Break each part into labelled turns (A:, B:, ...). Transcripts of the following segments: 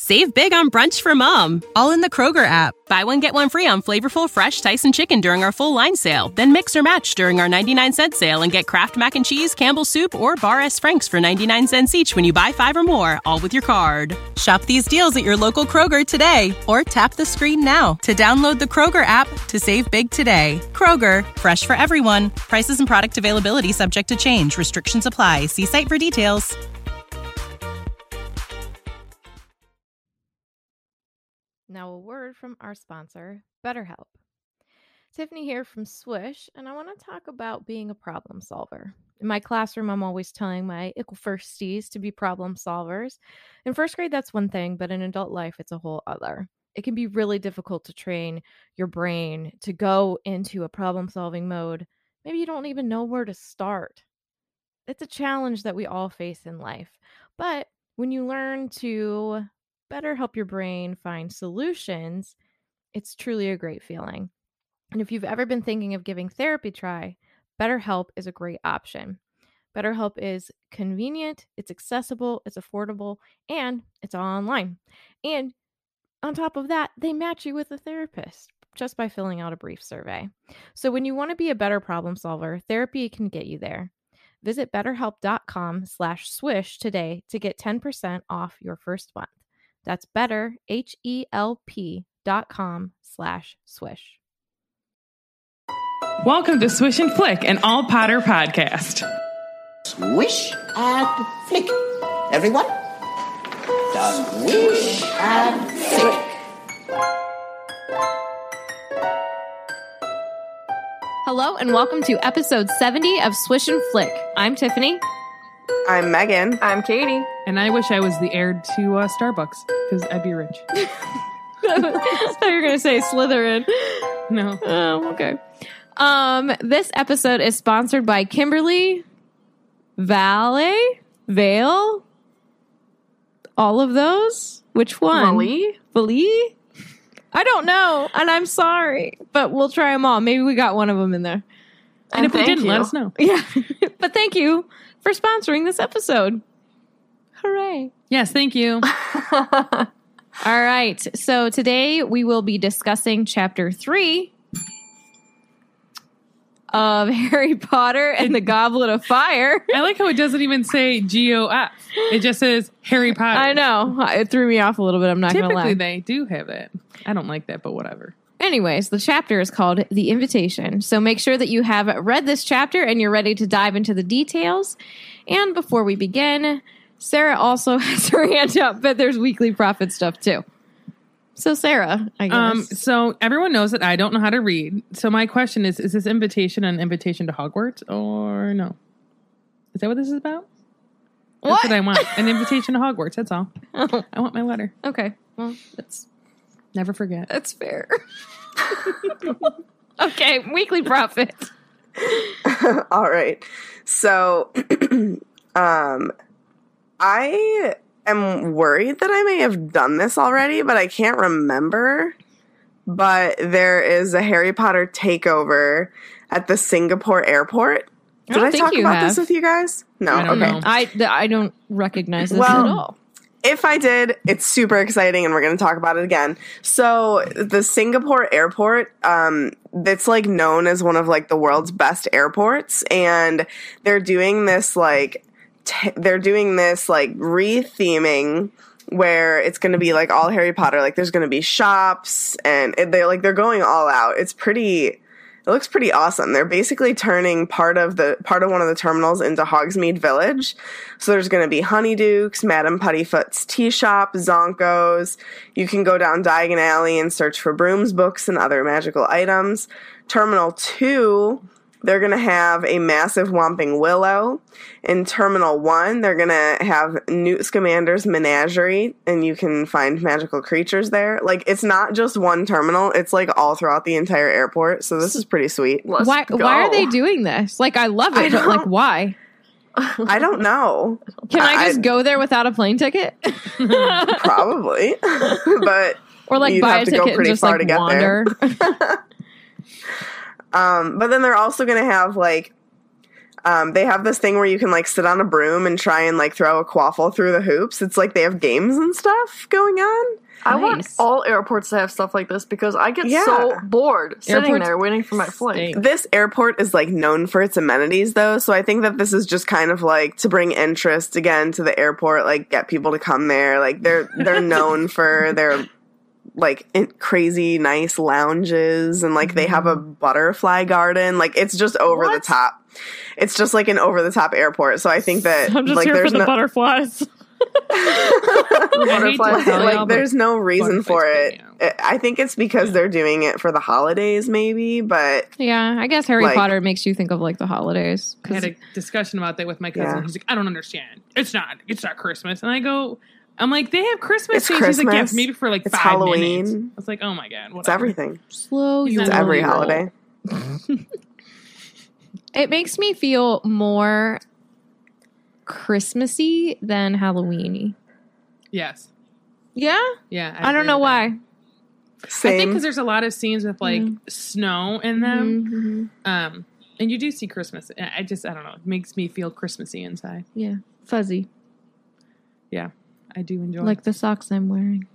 A: Save big on brunch for mom, all in the Kroger app. Buy one, get one free on flavorful, fresh Tyson chicken during our full line sale. Then mix or match during our 99-cent sale and get Kraft Mac and Cheese, Campbell's Soup, or Bar S. Frank's for 99 cents each when you buy 5 or more, all with your card. Shop these deals at your local Kroger today, or tap the screen now to download the Kroger app to save big today. Kroger, fresh for everyone. Prices and product availability subject to change. Restrictions apply. See site for details.
B: Now a word from our sponsor, BetterHelp. Tiffany here from Swish, and I want to talk about being a problem solver. In my classroom, I'm always telling my ickle firsties to be problem solvers. In first grade, that's one thing, but in adult life, it's a whole other. It can be really difficult to train your brain to go into a problem-solving mode. Maybe you don't even know where to start. It's a challenge that we all face in life. But when you learn to better help your brain find solutions, it's truly a great feeling. And if you've ever been thinking of giving therapy a try, BetterHelp is a great option. BetterHelp is convenient, it's accessible, it's affordable, and it's all online. And on top of that, they match you with a therapist just by filling out a brief survey. So when you want to be a better problem solver, therapy can get you there. Visit betterhelp.com/swish today to get 10% off your first month. That's betterhelp.com/swish.
C: Welcome to Swish and Flick, an all Potter podcast.
D: Swish and flick. Everyone? Swish and flick.
B: Hello and welcome to episode 70 of Swish and Flick. I'm Tiffany.
E: I'm Megan.
F: I'm Katie.
C: And I wish I was the heir to Starbucks, because I'd be rich.
B: I thought you were going to say Slytherin.
C: No.
B: Oh, okay. This episode is sponsored by Kimberly, Vale, all of those. Which one? Valee? I don't know, and I'm sorry, but we'll try them all. Maybe we got one of them in there.
C: And if we didn't, let us know.
B: Yeah, but thank you for sponsoring this episode. Hooray.
C: Yes, thank you.
B: All right, so today we will be discussing Chapter 3 of Harry Potter and the Goblet of Fire.
C: I like how it doesn't even say GOF. It just says Harry Potter.
B: I know. It threw me off a little bit. I'm not going to lie.
C: Typically, they do have that. I don't like that, but whatever.
B: Anyways, the chapter is called The Invitation. So make sure that you have read this chapter and you're ready to dive into the details. And before we begin, Sarah also has her hand up, but there's weekly profit stuff too. So Sarah, I guess.
C: So everyone knows that I don't know how to read. So my question is this invitation an invitation to Hogwarts or no? Is that what this is about? That's what I want. An invitation to Hogwarts. That's all.
B: Oh.
C: I want my letter.
B: Okay. Well,
C: Never forget.
B: that's fair. Okay. Weekly profit.
E: All right. So, I am worried that I may have done this already, but I can't remember. But there is a Harry Potter takeover at the Singapore airport. Did I talk about this with you guys? No.
C: I don't know.
B: I don't recognize this at all.
E: If I did, it's super exciting, and we're going to talk about it again. So the Singapore airport, it's like known as one of like the world's best airports, and they're doing this like re-theming where it's going to be like all Harry Potter. Like there's going to be shops, and they're going all out. It looks pretty awesome. They're basically turning part of one of the terminals into Hogsmeade Village. So there's going to be Honeydukes, Madame Puttyfoot's tea shop, Zonko's. You can go down Diagon Alley and search for brooms, books, and other magical items. Terminal 2, they're going to have a massive Whomping Willow. In Terminal 1, they're going to have Newt Scamander's Menagerie, and you can find magical creatures there. Like, it's not just one terminal. It's, like, all throughout the entire airport, so this is pretty sweet.
B: Why are they doing this? Like, I love it, but, like, why?
E: I don't know.
B: Can I just go there without a plane ticket?
E: Probably. But
B: or, like, buy a ticket and just, like, wander?
E: But then they're also going to have, like, They have this thing where you can like sit on a broom and try and like throw a quaffle through the hoops. It's like they have games and stuff going on.
F: I want
B: Nice.
F: all airports to have stuff like this because I get
E: Yeah.
F: so bored sitting
C: Airports
F: there waiting for my flight.
C: stink.
E: This airport is like known for its amenities though, so I think that this is just kind of like to bring interest again to the airport, like get people to come there. Like they're known for their like crazy nice lounges, and like they have a butterfly garden. Like it's just over the top. It's just like an over the top airport. So I think that
B: I'm just
E: like
B: here
E: there's
B: for the
E: no
B: butterflies.
F: Butterflies.
E: like there's no reason for it.
C: butterflies
E: I think it's because they're doing it for the holidays maybe, but
B: Yeah, I guess Harry
E: Like-
B: Potter makes you think of like the holidays.
C: I had a discussion about that with my cousin.
E: Yeah.
C: He's like, I don't understand. It's not Christmas. And I'm like, they have Christmas
E: It's
C: trees. He's like, yeah,
E: Christmas.
C: maybe for like
E: It's
C: 5
E: Halloween.
C: minutes. I was like, oh my God.
E: it's
C: whatever.
E: everything.
B: Slow
C: It's
B: your
E: It's every
B: roll.
E: holiday.
B: It makes me feel more Christmassy than Halloweeny.
C: Yes.
B: Yeah?
C: Yeah.
B: I don't
C: agree
B: know
C: with that.
B: why.
C: I think
E: Same.
C: because there's a lot of scenes with like snow in them.
B: Mhm.
C: And you do see Christmas. I don't know. It makes me feel Christmassy inside.
B: Yeah. Fuzzy.
C: Yeah. I do enjoy
B: Like the socks I'm wearing.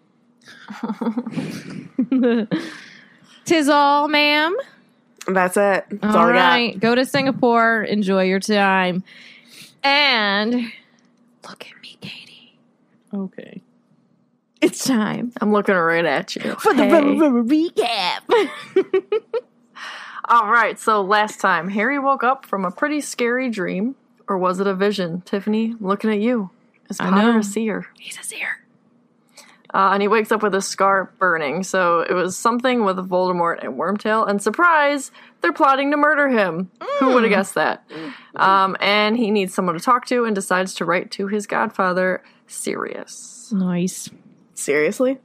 B: 'Tis all, ma'am.
E: That's it. That's all
B: All
E: I got.
B: right. Go to Singapore. Enjoy your time. And look at me, Katie.
C: Okay.
B: It's time
F: I'm looking right at you.
B: for the
F: Hey.
B: recap.
F: All right, so last time, Harry woke up from a pretty scary dream. Or was it a vision? Tiffany, looking at you. Is
B: I
F: Potter
B: know.
F: a seer?
B: He's a seer.
F: And he wakes up with his scar burning. So it was something with Voldemort and Wormtail. And surprise, they're plotting to murder him. Who would have guessed that? And he needs someone to talk to and decides to write to his godfather, Sirius.
B: Nice.
E: Seriously?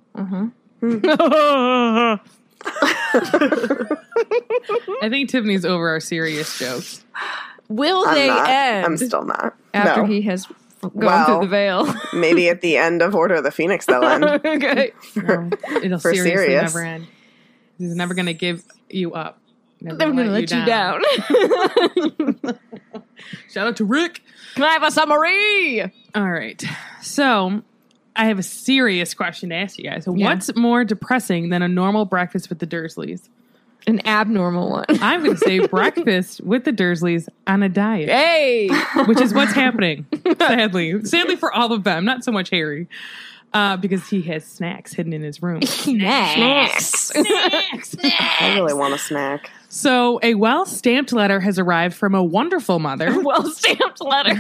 C: I think Tiffany's over our serious jokes.
B: Will
E: I'm
B: they
E: not.
B: end
E: I'm still not.
B: after
E: No.
B: he has gone
E: Well,
B: through the veil?
E: Maybe at the end of Order of the Phoenix they'll end.
B: Okay.
C: No, it'll
E: For
C: seriously
E: serious.
C: never end. He's never going to give you up. Never
B: They're
C: gonna
B: going to let you down.
C: Shout out to Rick.
B: Can I have a summary?
C: All right. So I have a serious question to ask you guys. So
B: Yeah.
C: what's more depressing than a normal breakfast with the Dursleys?
B: An abnormal one.
C: I'm going to say breakfast with the Dursleys on a diet,
B: Hey!
C: which is what's happening, sadly. Sadly for all of them, not so much Harry, because he has snacks hidden in his room.
B: Snacks.
E: I really want a snack.
C: So a well-stamped letter has arrived from a wonderful mother.
B: Well stamped letter.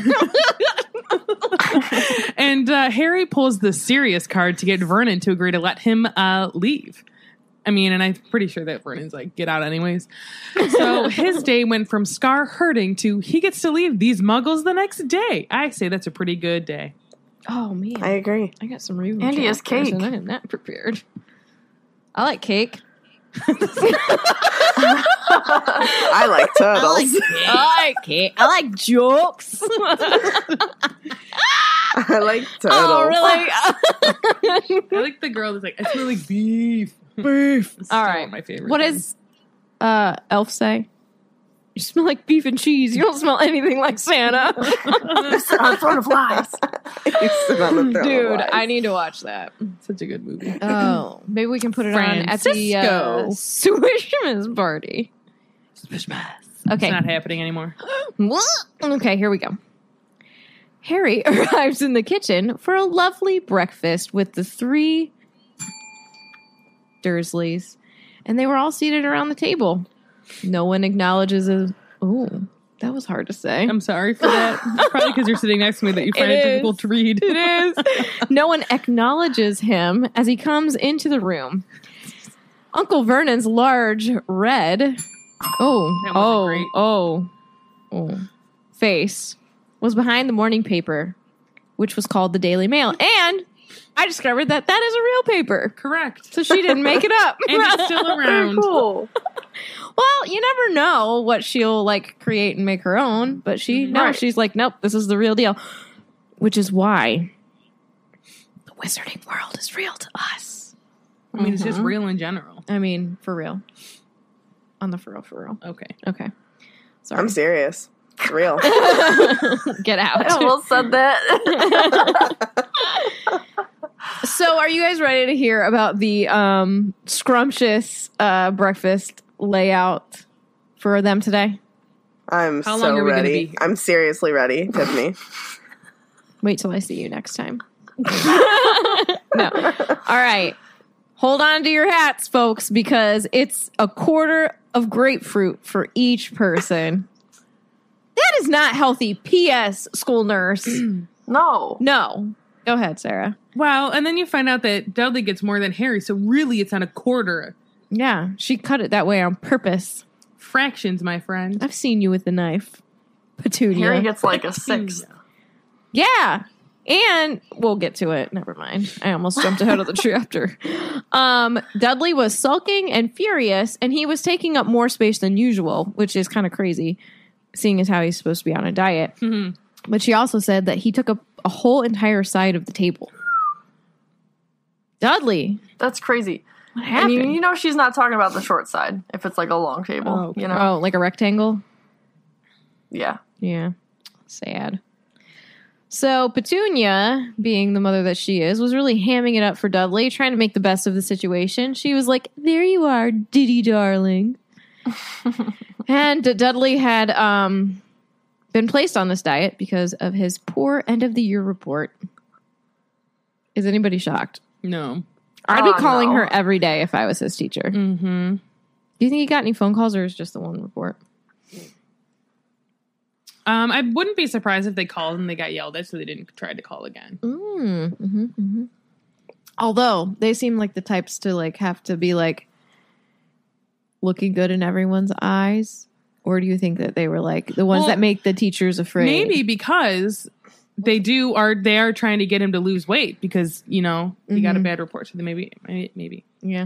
C: And Harry pulls the serious card to get Vernon to agree to let him leave. I mean, and I'm pretty sure that Vernon's like, get out anyways. So his day went from Scar hurting to he gets to leave these muggles the next day. I say that's a pretty good day.
B: Oh, man.
E: I agree.
B: I got some real
F: Andy has
B: chapters
F: cake.
B: and I am not prepared. I like cake.
E: I like turtles.
B: I like cake. I like jokes.
E: I like turtles.
B: Oh, really?
C: I like the girl that's like, I smell like beef. Beef.
B: All right.
C: My favorite.
B: What
C: thing.
B: does Elf say? You smell like beef and cheese. You don't smell anything like Santa.
F: On Throne of Lies.
E: You sit on the throne
B: Dude,
E: of lies.
B: I need to watch that.
C: Such a good movie.
B: Oh, maybe we can put it on at the Swishmas party. Okay.
C: It's not happening anymore.
B: Okay, here we go. Harry arrives in the kitchen for a lovely breakfast with the 3 Dursleys, and they were all seated around the table. No one acknowledges a... Oh, that was hard to say.
C: I'm sorry for that. It's probably because you're sitting next to me that you find
B: It
C: it
B: is.
C: difficult to read.
B: It is. No one acknowledges him as he comes into the room. Uncle Vernon's large red...
C: That wasn't great.
B: face was behind the morning paper, which was called the Daily Mail. And I discovered that that is a real paper.
C: Correct.
B: So she didn't make it up.
C: And it's still around.
F: Cool.
B: Well, you never know what she'll like create and make her own, but
F: Right.
B: she's like, nope, this is the real deal. Which is why the wizarding world is real to us.
C: I mean, it's just real in general.
B: I mean, for real. On the for real.
C: Okay.
B: Okay. Sorry.
E: I'm serious. It's real.
B: Get out.
F: I almost said that.
B: So are you guys ready to hear about the scrumptious breakfast layout for them today?
E: I'm
C: How
E: so
C: long are we gonna
E: ready.
C: be here?
E: I'm seriously ready, Tiffany.
B: Wait till I see you next time. No. All right. Hold on to your hats, folks, because it's a quarter of grapefruit for each person. That is not healthy. P.S. School nurse.
F: No.
B: No. Go ahead, Sarah.
C: Wow, and then you find out that Dudley gets more than Harry, so really it's not a quarter.
B: Yeah, she cut it that way on purpose.
C: Fractions, my friend.
B: I've seen you with the knife, Petunia.
F: Harry gets like a 6.
B: Yeah. And we'll get to it. Never mind. I almost jumped ahead of the chapter. Dudley was sulking and furious, and he was taking up more space than usual, which is kind of crazy, seeing as how he's supposed to be on a diet.
C: Mm-hmm.
B: But she also said that he took up a whole entire side of the table. Dudley,
F: That's crazy.
B: what
F: And
B: happened?
F: you know she's not talking about the short side if it's like a long table, you know?
B: Oh, like a rectangle?
F: Yeah.
B: Yeah. Sad. So Petunia, being the mother that she is, was really hamming it up for Dudley, trying to make the best of the situation. She was like, "There you are, Diddy darling." And Dudley had been placed on this diet because of his poor end of the year report. Is anybody shocked?
C: No.
B: I'd be calling
F: no.
B: her every day if I was his teacher.
C: Mm-hmm.
B: Do you think he got any phone calls, or is it just the one report?
C: I wouldn't be surprised if they called and they got yelled at, so they didn't try to call again.
B: Although they seem like the types to like have to be like looking good in everyone's eyes, or do you think that they were like the ones
C: Well,
B: that make the teachers afraid?
C: Maybe because they are trying to get him to lose weight because, you know, he got a bad report. So they maybe.
B: Yeah.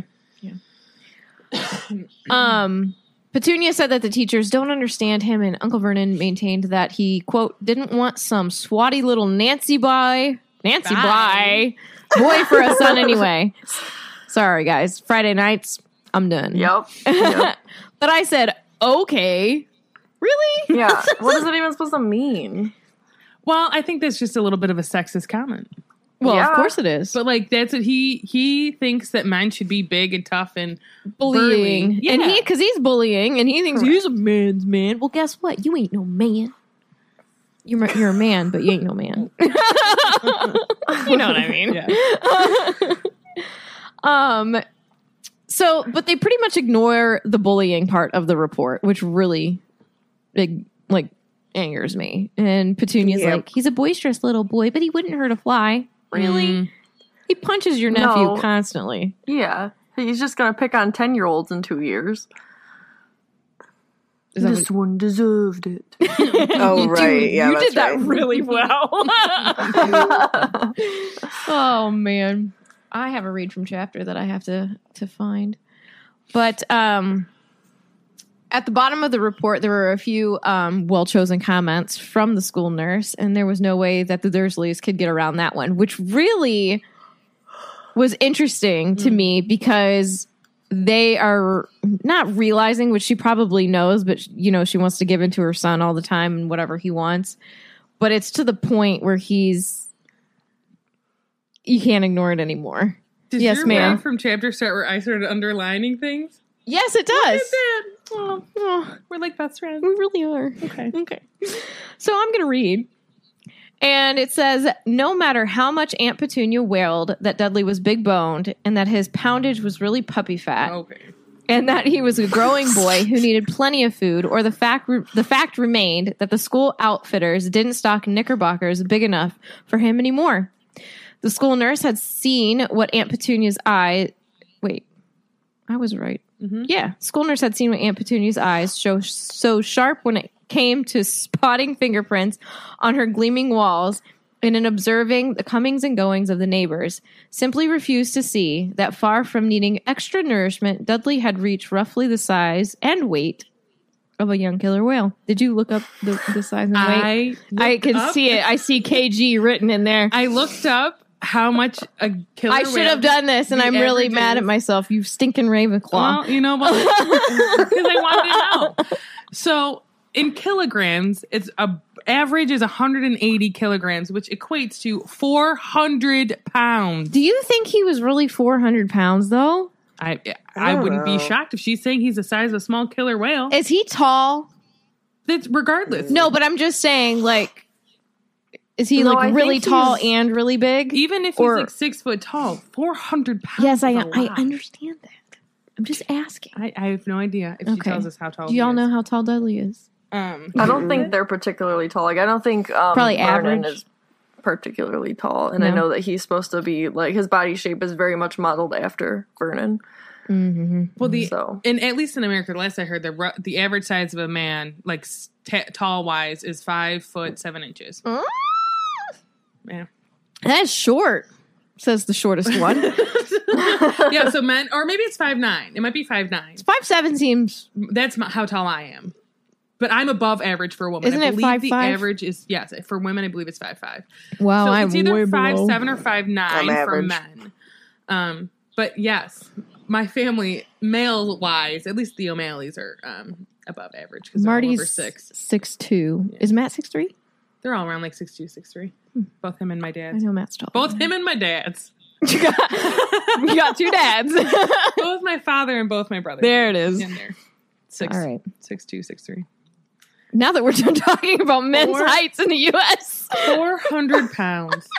B: Petunia said that the teachers don't understand him, and Uncle Vernon maintained that he, quote, didn't want some swatty little Nancy boy for a son anyway. Sorry, guys. Friday nights, I'm done.
F: Yep.
B: But I said, okay. Really?
F: Yeah. What is it even supposed to mean?
C: Well, I think that's just a little bit of a sexist comment.
B: Well,
F: Yeah.
B: of course it is.
C: But like that's what he thinks that men should be big and tough and
B: Bullying.
C: burly.
B: And
C: Yeah.
B: because he's bullying and he thinks he's a man's man. Well, guess what? You ain't no man. You're a man, but you ain't no man. You know what I mean?
C: Yeah.
B: So, but they pretty much ignore the bullying part of the report, which really, angers me. And Petunia's
E: Yep.
B: like, he's a boisterous little boy, but he wouldn't hurt a fly. Really? He punches your nephew
F: No.
B: constantly.
F: Yeah. He's just going to pick on 10-year-olds in 2 years.
B: Is that
F: This one deserved it.
E: Oh, right. Yeah,
B: you
E: that's
B: did that
E: right.
B: really well. Oh man, I have a read from chapter that I have to find. But at the bottom of the report, there were a few well chosen comments from the school nurse, and there was no way that the Dursleys could get around that one, which really was interesting to me because they are not realizing, which she probably knows, but you know, she wants to give in to her son all the time and whatever he wants. But it's to the point where you can't ignore it anymore.
C: Does
B: Yes,
C: your
B: ma'am.
C: read from chapter start where I started underlining things?
B: Yes, it does.
C: Oh, we're like best friends.
B: We really are.
C: Okay.
B: So I'm going to read. And it says, no matter how much Aunt Petunia wailed that Dudley was big boned and that his poundage was really puppy fat,
C: Okay.
B: and that he was a growing boy who needed plenty of food, or the fact remained that the school outfitters didn't stock knickerbockers big enough for him anymore. The school nurse had seen what Aunt Petunia's eye... Wait, I was right.
C: Mm-hmm.
B: Yeah, school nurse had seen what Aunt Petunia's eyes show so sharp when it came to spotting fingerprints on her gleaming walls, and in observing the comings and goings of the neighbors, simply refused to see that far from needing extra nourishment, Dudley had reached roughly the size and weight of a young killer whale. Did you look up the size and weight? I can see it. I see KG written in there.
C: I looked up how much a killer
B: I should have done this, and
C: the
B: I'm really
C: average
B: mad at
C: is.
B: myself. You stinking Ravenclaw.
C: Well, you know, because I wanted to know. So in kilograms, it's average is 180 kilograms, which equates to 400 pounds.
B: Do you think he was really 400 pounds, though?
C: I
E: don't
C: wouldn't be
E: know.
C: shocked if she's saying he's the size of a small killer whale.
B: Is he tall?
C: It's regardless.
B: No, but I'm just saying, like, is he
F: No,
B: like
F: I
B: really
F: think
B: tall
F: he's-
B: and really big?
C: Even if he's
B: Or-
C: like 6 foot tall, 400 pounds.
B: Yes, I
C: is a lot.
B: understand that. I'm just asking.
C: I have no idea if she
B: Okay.
C: tells us how tall.
B: Do y'all
C: he
B: know
C: is.
B: how tall Dudley is?
F: I don't think they're particularly tall. Like, I don't think
B: Probably
F: Vernon
B: average.
F: is particularly tall. And I
B: No.
F: know that he's supposed to be, like, his body shape is very much modeled after Vernon.
B: Mm-hmm.
C: Well,
F: So,
C: and at least in America, the last I heard, the average size of a man, like tall wise, is 5 foot 7 inches. Yeah.
B: That's short, says the shortest one.
C: Yeah, so men, or maybe it's 5'9". It might be 5'9".
B: 5'7" seems.
C: That's how tall I am. But I'm above average for a woman.
B: Isn't
C: I
B: it
C: believe the
B: 5'5"?
C: average is, yes, for women, I believe it's 5'5".
B: Wow,
C: So
B: I'm
C: it's either
B: way
C: 5'7"
B: below.
C: or 5'9"
E: I'm
C: for
E: average.
C: men. But yes, my family, male-wise, at least the O'Malleys are above average because they're all over
B: Marty's
C: 6.
B: 6'2". Is Matt 6'3"?
C: They're all around like 6'2", 6'3". Both him and my
B: I
C: dad's.
B: know Matt's tall.
C: Both him and my dad's.
B: You got two dads.
C: Both my father and both my brothers.
B: There it is.
C: In there. 6'2",
B: All right.
C: 6'3".
B: Now that we're done talking about men's heights in the U.S.,
C: 400 pounds.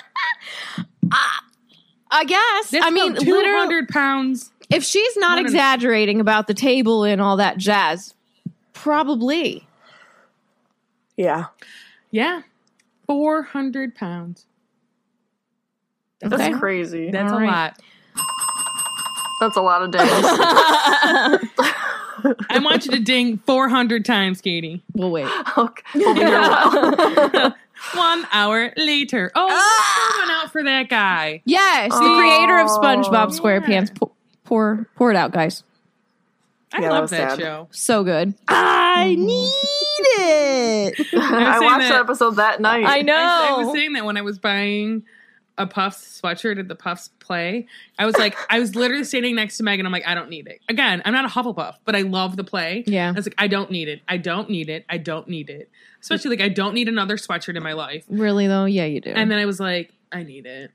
B: I guess.
C: That's
B: I mean,
C: about
B: literally,
C: 200 pounds.
B: if she's not
C: 100.
B: exaggerating about the table and all that jazz, probably.
E: Yeah.
C: Yeah. 400 pounds.
F: that's
B: Okay.
F: crazy.
C: That's
B: All
C: a
B: right.
C: lot.
F: That's a lot of days.
C: I want you to ding 400 times, Katie.
B: We'll wait.
F: Okay. We'll be here a while.
C: 1 hour later. Oh, pour one out for that guy.
B: Yes, the creator of SpongeBob
C: yeah.
B: SquarePants. Pour it out, guys.
C: I
E: Yeah, that
C: love
E: was
C: that
E: sad.
C: show.
B: So good. I need it.
F: I
C: saying
F: watched
C: that-
F: that episode that night.
B: I know.
C: I was saying that when I was buying a Puffs sweatshirt at the Puffs play. I was literally standing next to Megan. I'm like, I don't need it. Again, I'm not a Hufflepuff, but I love the play.
B: Yeah.
C: I was like, I don't need it. I don't need it. I don't need it. Especially like, I don't need another sweatshirt in my life.
B: Really, though? Yeah, you do.
C: And then I was like, I need it.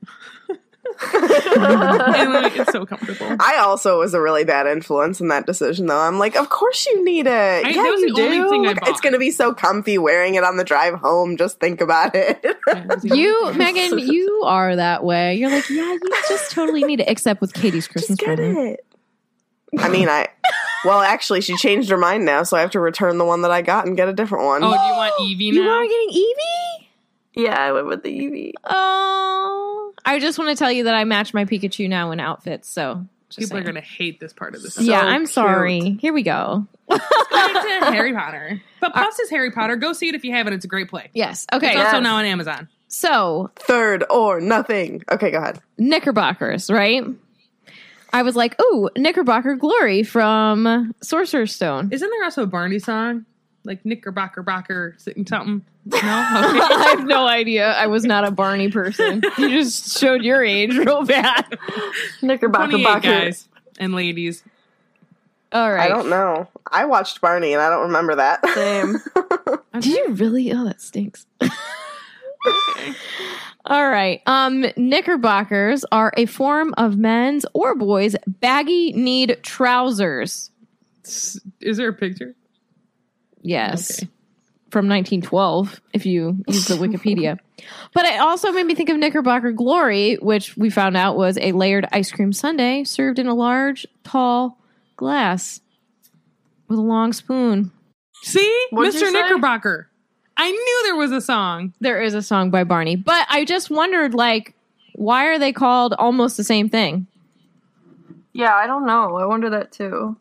C: And like, it's so comfortable.
E: I also was a really bad influence in that decision, though. I'm like, of course you need it.
C: that
E: Yeah,
C: was
E: you
C: the only
E: do.
C: thing I
E: Look,
C: bought.
E: it's going to be so comfy wearing it on the drive home. Just think about it.
C: Yeah, it was the only
B: You,
C: thing.
B: Megan, you are that way. You're like, yeah, you just totally need it, except with Katie's Christmas
E: Just get
B: present.
E: it. I mean, well, actually, she changed her mind now, so I have to return the one that I got and get a different one.
C: Oh, do you want Evie now?
B: You are getting Eevee?
F: Yeah, I went with the Eevee.
B: Oh. I just want to tell you that I match my Pikachu now in outfits, so. just
C: People are
B: saying.
C: going to hate this part of this.
B: Yeah,
F: So
B: I'm
F: cute.
B: sorry. Here we go.
C: Going to Harry Potter. But Puffs is Harry Potter. Go see it if you haven't. It's a great play.
B: Yes. Okay.
C: It's also
F: Yes.
C: now on Amazon.
B: So,
E: Third or nothing. Okay, go ahead.
B: Knickerbockers, right? I was like, ooh, Knickerbocker Glory from Sorcerer's Stone.
C: Isn't there also a Barney song? Like Knickerbocker something? No? Okay.
B: I have no idea. I was not a Barney person. You just showed your age real bad.
F: Knickerbocker
C: 28
F: Bocker.
C: guys and ladies.
B: All right.
E: I don't know. I watched Barney, and I don't remember that.
F: Same.
B: Did you really? Oh, that stinks. All right. Knickerbockers are a form of men's or boys' baggy kneed trousers.
C: Is there a picture?
B: Yes.
C: Okay.
B: From 1912, if you use the Wikipedia. But it also made me think of Knickerbocker Glory, which we found out was a layered ice cream sundae served in a large, tall glass with a long spoon.
C: See?
F: What'd you
C: Mr.
F: say?
C: Knickerbocker. I knew there was a song.
B: There is a song by Barney, but I just wondered, like, why are they called almost the same thing?
F: Yeah, I don't know. I wonder that too.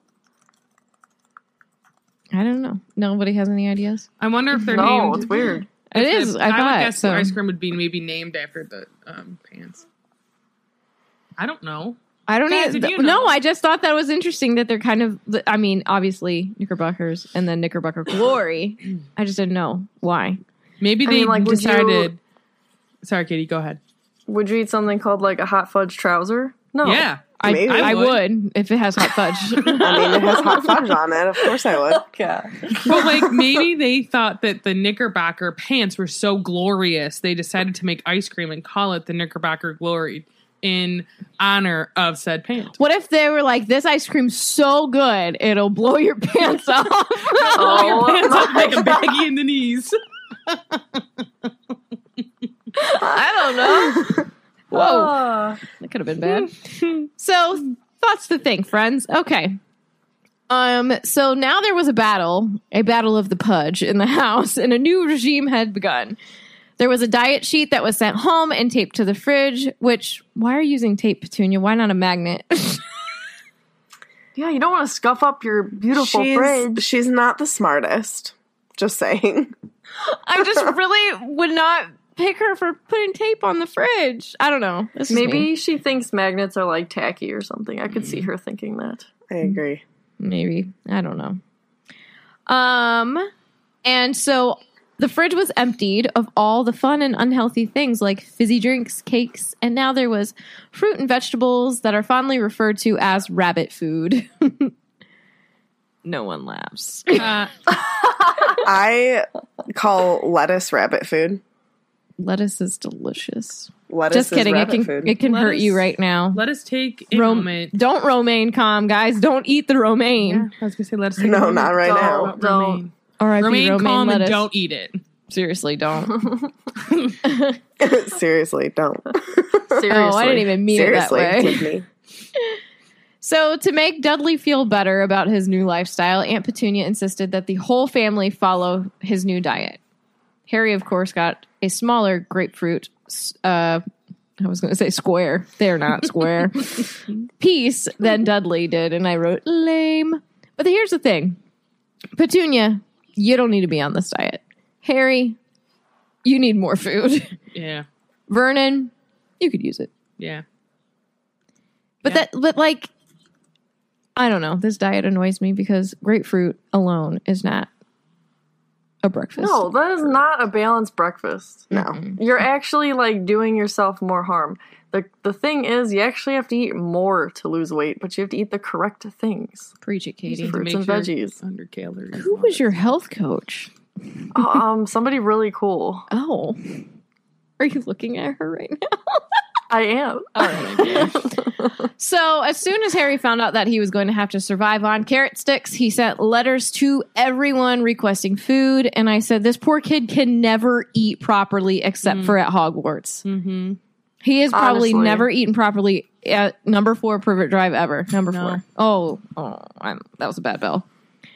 B: I don't know. Nobody has any ideas?
C: I wonder if they're
F: No,
C: named.
F: it's weird.
B: It is. I
C: would
B: thought
C: guess
B: so.
C: the ice cream would be maybe named after the pants. I don't know.
B: I don't
C: Guys,
B: even.
C: did you
B: No,
C: know?
B: I just thought that was interesting that they're kind of. I mean, obviously Knickerbockers and then Knickerbocker Glory. I just didn't know why.
C: Maybe
F: I
C: they
F: mean, like, would
C: decided.
F: you-
C: Sorry, Katie. Go ahead.
F: Would you eat something called like a hot fudge trouser? No.
C: Yeah.
E: Maybe.
B: I would if it has hot fudge.
E: I mean, it has hot fudge on it. Of course I would.
F: Yeah.
C: But like maybe they thought that the Knickerbocker pants were so glorious, they decided to make ice cream and call it the Knickerbocker Glory in honor of said pants.
B: What if they were like, this ice cream's so good, it'll blow your pants off?
C: Blow your pants off like a baggy in the knees.
B: I don't know. Whoa. That could have been bad. So, thoughts to think, friends. Okay. So now there was a battle of the pudge in the house, and a new regime had begun. There was a diet sheet that was sent home and taped to the fridge, which, why are you using tape, Petunia? Why not a magnet?
F: Yeah, you don't want to scuff up your beautiful fridge.
E: She's not the smartest. Just saying.
B: I just really would not pick her for putting tape on the fridge. I don't know.
F: Maybe she thinks magnets are like tacky or something. I could see her thinking that.
E: I agree.
B: Maybe. I don't know. And so the fridge was emptied of all the fun and unhealthy things like fizzy drinks, cakes, and now there was fruit and vegetables that are fondly referred to as rabbit food. No one laughs.
E: I call lettuce rabbit food.
B: Lettuce is delicious.
E: Lettuce
B: Just kidding.
E: is rabbit food.
B: It can hurt you right now.
C: Let us take a moment.
B: Don't romaine calm, guys. Don't eat the romaine.
C: Yeah, I was going to say let us take a
E: No,
C: moment.
E: not right now.
F: Don't.
B: R.I.P.
C: Romaine calm
B: lettuce.
C: and don't eat it.
B: Seriously, don't.
E: Seriously, don't.
F: Seriously.
B: Oh, I didn't even mean
E: Seriously,
B: it that way.
E: Tiffany.
B: So, to make Dudley feel better about his new lifestyle, Aunt Petunia insisted that the whole family follow his new diet. Harry, of course, got a smaller grapefruit, I was going to say square. They're not square. Piece than Dudley did, and I wrote lame. But here's the thing. Petunia, you don't need to be on this diet. Harry, you need more food.
C: Yeah.
B: Vernon, you could use it.
C: Yeah.
B: But like, I don't know. This diet annoys me because grapefruit alone is not a breakfast.
F: No, that is not a balanced breakfast.
E: No.
F: You're actually like doing yourself more harm. The thing is, you actually have to eat more to lose weight, but you have to eat the correct things.
B: Preach it, Katie.
F: Fruits and veggies.
C: Under calories.
B: Who was your health coach?
F: Somebody really cool.
B: Oh. Are you looking at her right now?
F: I am.
B: So, as soon as Harry found out that he was going to have to survive on carrot sticks, he sent letters to everyone requesting food. And I said, this poor kid can never eat properly except for at Hogwarts.
C: Mm-hmm.
B: He has probably
F: Honestly.
B: never eaten properly at number 4 Privet Drive ever. Number 4. Oh, that was a bad bell.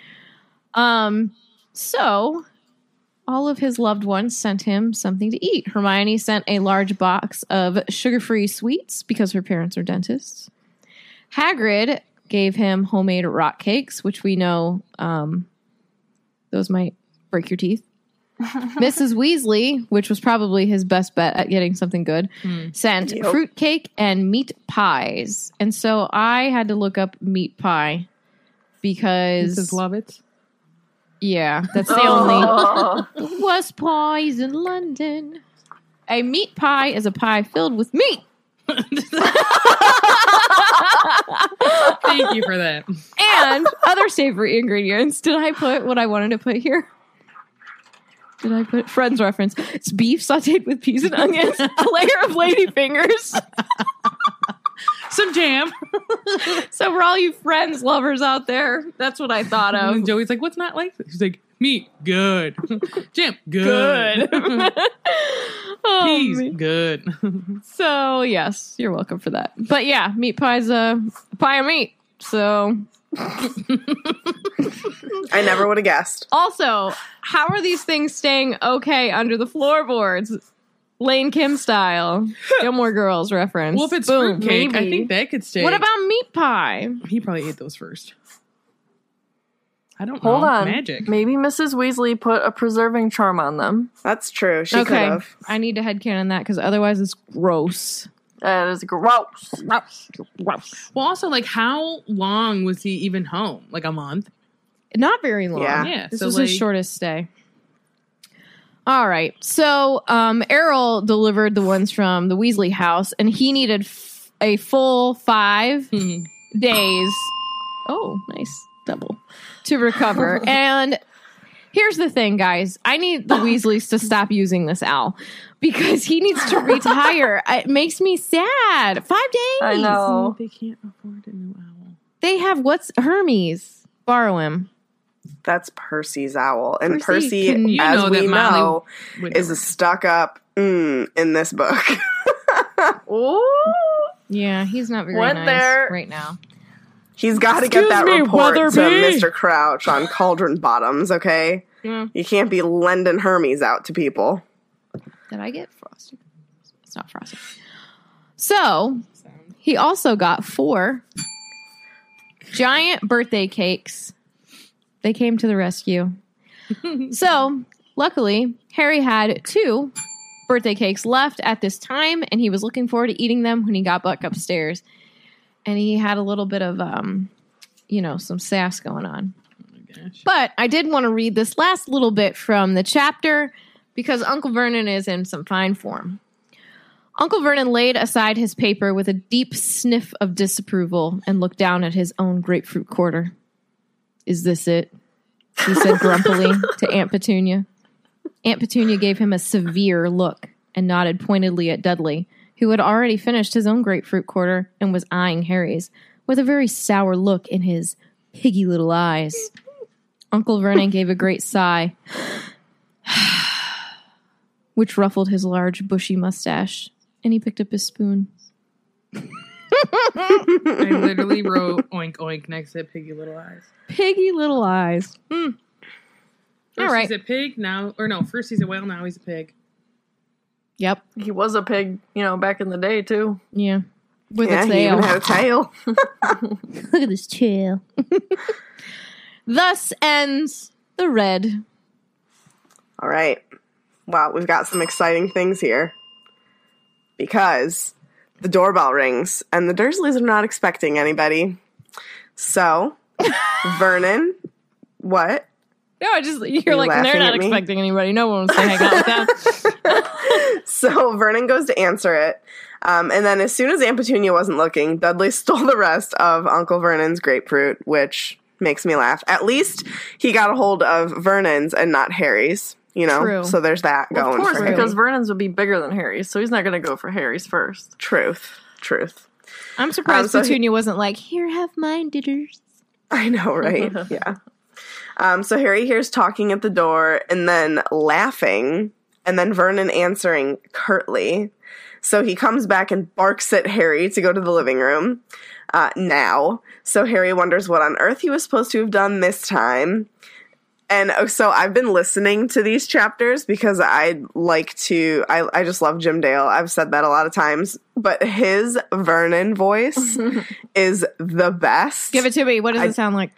B: So all of his loved ones sent him something to eat. Hermione sent a large box of sugar-free sweets because her parents are dentists. Hagrid gave him homemade rock cakes, which we know those might break your teeth. Mrs. Weasley, which was probably his best bet at getting something good, sent fruitcake and meat pies. And so I had to look up meat pie because...
C: Mrs. Lovitz.
B: Yeah, that's the only... Was pies in London. A meat pie is a pie filled with meat.
C: Thank you for that.
B: And other savory ingredients. Did I put what I wanted to put here? Did I put Friends reference? It's beef sauteed with peas and onions, a layer of ladyfingers.
C: Some jam.
B: So for all you Friends lovers out there, that's what I thought of.
C: And Joey's like, what's not like this? He's like, meat, good. Jam, good.
B: Oh,
C: Peas,
B: man.
C: good.
B: So yes, you're welcome for that. But yeah, meat pie's a pie of meat. So
E: I never would have guessed.
B: also, how are these things staying okay under the floorboards? Lane Kim style. Gilmore Girls reference.
C: Well, if it's
B: Boom.
C: fruitcake, I
F: maybe.
C: think that could stay.
B: What about meat pie?
C: He probably ate those first. I don't
F: Hold
C: know.
F: on.
C: Magic.
F: Maybe Mrs. Weasley put a preserving charm on them.
E: That's true. She could
B: Okay,
E: have.
B: I need to headcanon that because otherwise it's gross.
F: That is gross.
C: Well, also, like, how long was he even home? Like a month?
B: Not very long.
E: Yeah.
C: Yeah.
B: This
C: so
B: was
C: like,
B: his shortest stay. All right. So Errol delivered the ones from the Weasley house, and he needed a full 5 days. Oh, nice. Double. To recover. And here's the thing, guys. I need the Weasleys to stop using this owl because he needs to retire. It makes me sad. 5 days.
F: I know.
C: They can't afford a new owl.
B: They have Hermes. Borrow him.
E: That's Percy's owl. And
B: Percy,
E: Percy, as
C: know
E: we
C: that Molly
E: know,
C: would
E: is
C: never-
E: a stuck up in this book.
F: Ooh.
B: Yeah, he's not very
F: Went
B: nice
F: there.
B: right now.
E: He's got to get
C: Excuse
E: that
C: me,
E: report to
C: Weatherby.
E: Mr. Crouch on Cauldron Bottoms, okay?
B: Yeah.
E: You can't be lending Hermes out to people.
B: Did I get frosted? It's not frosted. So, he also got 4 giant birthday cakes. They came to the rescue. So, luckily, Harry had 2 birthday cakes left at this time, and he was looking forward to eating them when he got back upstairs. And he had a little bit of, some sass going on.
C: Gosh.
B: But I did want to read this last little bit from the chapter because Uncle Vernon is in some fine form. Uncle Vernon laid aside his paper with a deep sniff of disapproval and looked down at his own grapefruit quarter. "Is this it?" he said grumpily to Aunt Petunia. Aunt Petunia gave him a severe look and nodded pointedly at Dudley, who had already finished his own grapefruit quarter and was eyeing Harry's with a very sour look in his piggy little eyes. Uncle Vernon gave a great sigh, which ruffled his large, bushy mustache, and he picked up his spoon.
C: I literally wrote oink oink next to Piggy Little Eyes.
B: Piggy little eyes.
C: First
B: All right.
C: he's a pig now, or no, first he's a whale, now he's a pig.
B: Yep.
F: He was a pig, back in the day, too.
B: Yeah. With
E: Yeah,
B: a
E: he
B: tail.
E: even had a tail.
B: Look at this tail. Thus ends the red.
E: All right. Wow, we've got some exciting things here. Because the doorbell rings, and the Dursleys are not expecting anybody. So, Vernon, what?
B: No, you're
E: you
B: like,
E: laughing
B: they're not
E: at me?
B: expecting anybody. No one wants to hang out with them.
E: So Vernon goes to answer it. And then as soon as Aunt Petunia wasn't looking, Dudley stole the rest of Uncle Vernon's grapefruit, which makes me laugh. At least he got a hold of Vernon's and not Harry's,
B: True.
E: So there's that
F: Well,
E: going
F: of course,
E: for him.
F: because Vernon's would be bigger than Harry's, so he's not going to go for Harry's first.
E: Truth.
B: I'm surprised
E: so
B: Petunia wasn't like, here, have mine, didders.
E: I know, right? Yeah. So Harry hears talking at the door and then laughing, and then Vernon answering curtly. So he comes back and barks at Harry to go to the living room now. So Harry wonders what on earth he was supposed to have done this time. And so I've been listening to these chapters because I just love Jim Dale. I've said that a lot of times. But his Vernon voice is the best.
B: Give it to me. What does it sound like?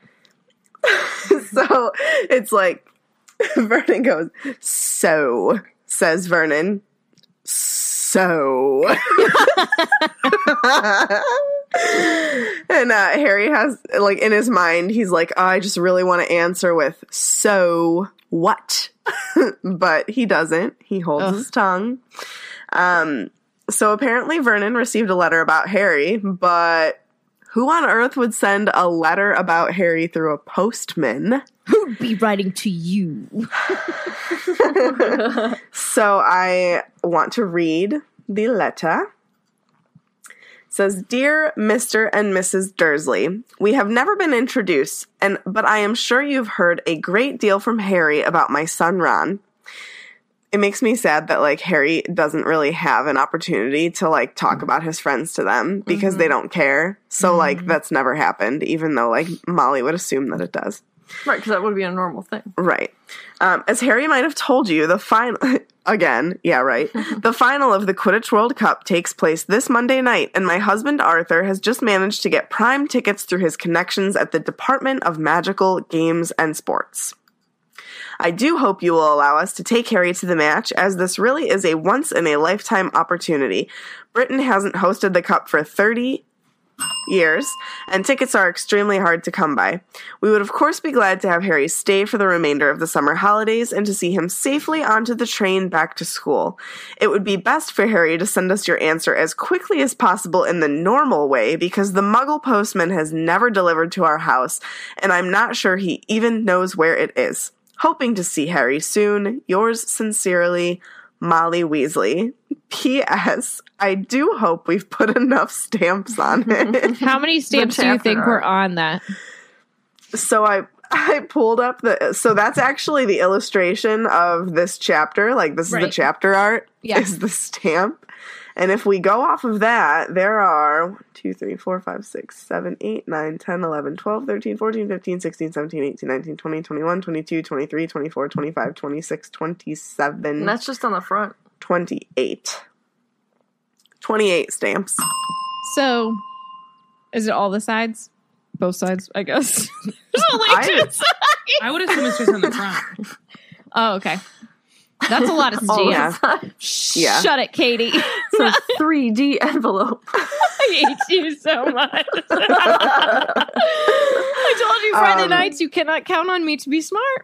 E: So it's like Vernon goes, "So," says Vernon. "So." And Harry has, in his mind, he's like, "Oh, I just really want to answer with, so what?" But he doesn't. He holds his tongue. So apparently Vernon received a letter about Harry, but who on earth would send a letter about Harry through a postman?
B: Who'd be writing to you?
E: So I want to read the letter. It says, "Dear Mr. and Mrs. Dursley, we have never been introduced, but I am sure you've heard a great deal from Harry about my son Ron. It makes me sad that Harry doesn't really have an opportunity to talk about his friends to them because they don't care. So that's never happened, even though Molly would assume that it does.
F: Right, because that would be a normal thing.
E: Right. As Harry might have told you, the final again, yeah, right. The final of the Quidditch World Cup takes place this Monday night, and my husband Arthur has just managed to get prime tickets through his connections at the Department of Magical Games and Sports. I do hope you will allow us to take Harry to the match, as this really is a once-in-a-lifetime opportunity. Britain hasn't hosted the Cup for 30 years, and tickets are extremely hard to come by. We would of course be glad to have Harry stay for the remainder of the summer holidays and to see him safely onto the train back to school. It would be best for Harry to send us your answer as quickly as possible in the normal way because the Muggle postman has never delivered to our house, and I'm not sure he even knows where it is. Hoping to see Harry soon. Yours sincerely, Molly Weasley. P.S. I do hope we've put enough stamps on it.
B: How many stamps do you think were on that?
E: So I pulled up so that's actually the illustration of this chapter. Like, this is the chapter art.
B: Yeah.
E: Is the stamp. And if we go off of that, there are 1, 2, 3, 4, 5, 6, 7, 8, 9, 10, 11, 12, 13, 14, 15, 16, 17, 18, 19, 20, 21, 22, 23, 24, 25, 26, 27.
F: And that's just on the front.
E: 28. 28 stamps.
B: So, is it all the sides? Both sides, I guess. There's only two sides.
C: I would assume it's just on the front.
B: Oh, okay. That's a lot of stamps.
E: Yeah.
B: Shut it, Katie.
F: It's a 3D envelope.
B: I hate you so much. I told you Friday nights you cannot count on me to be smart.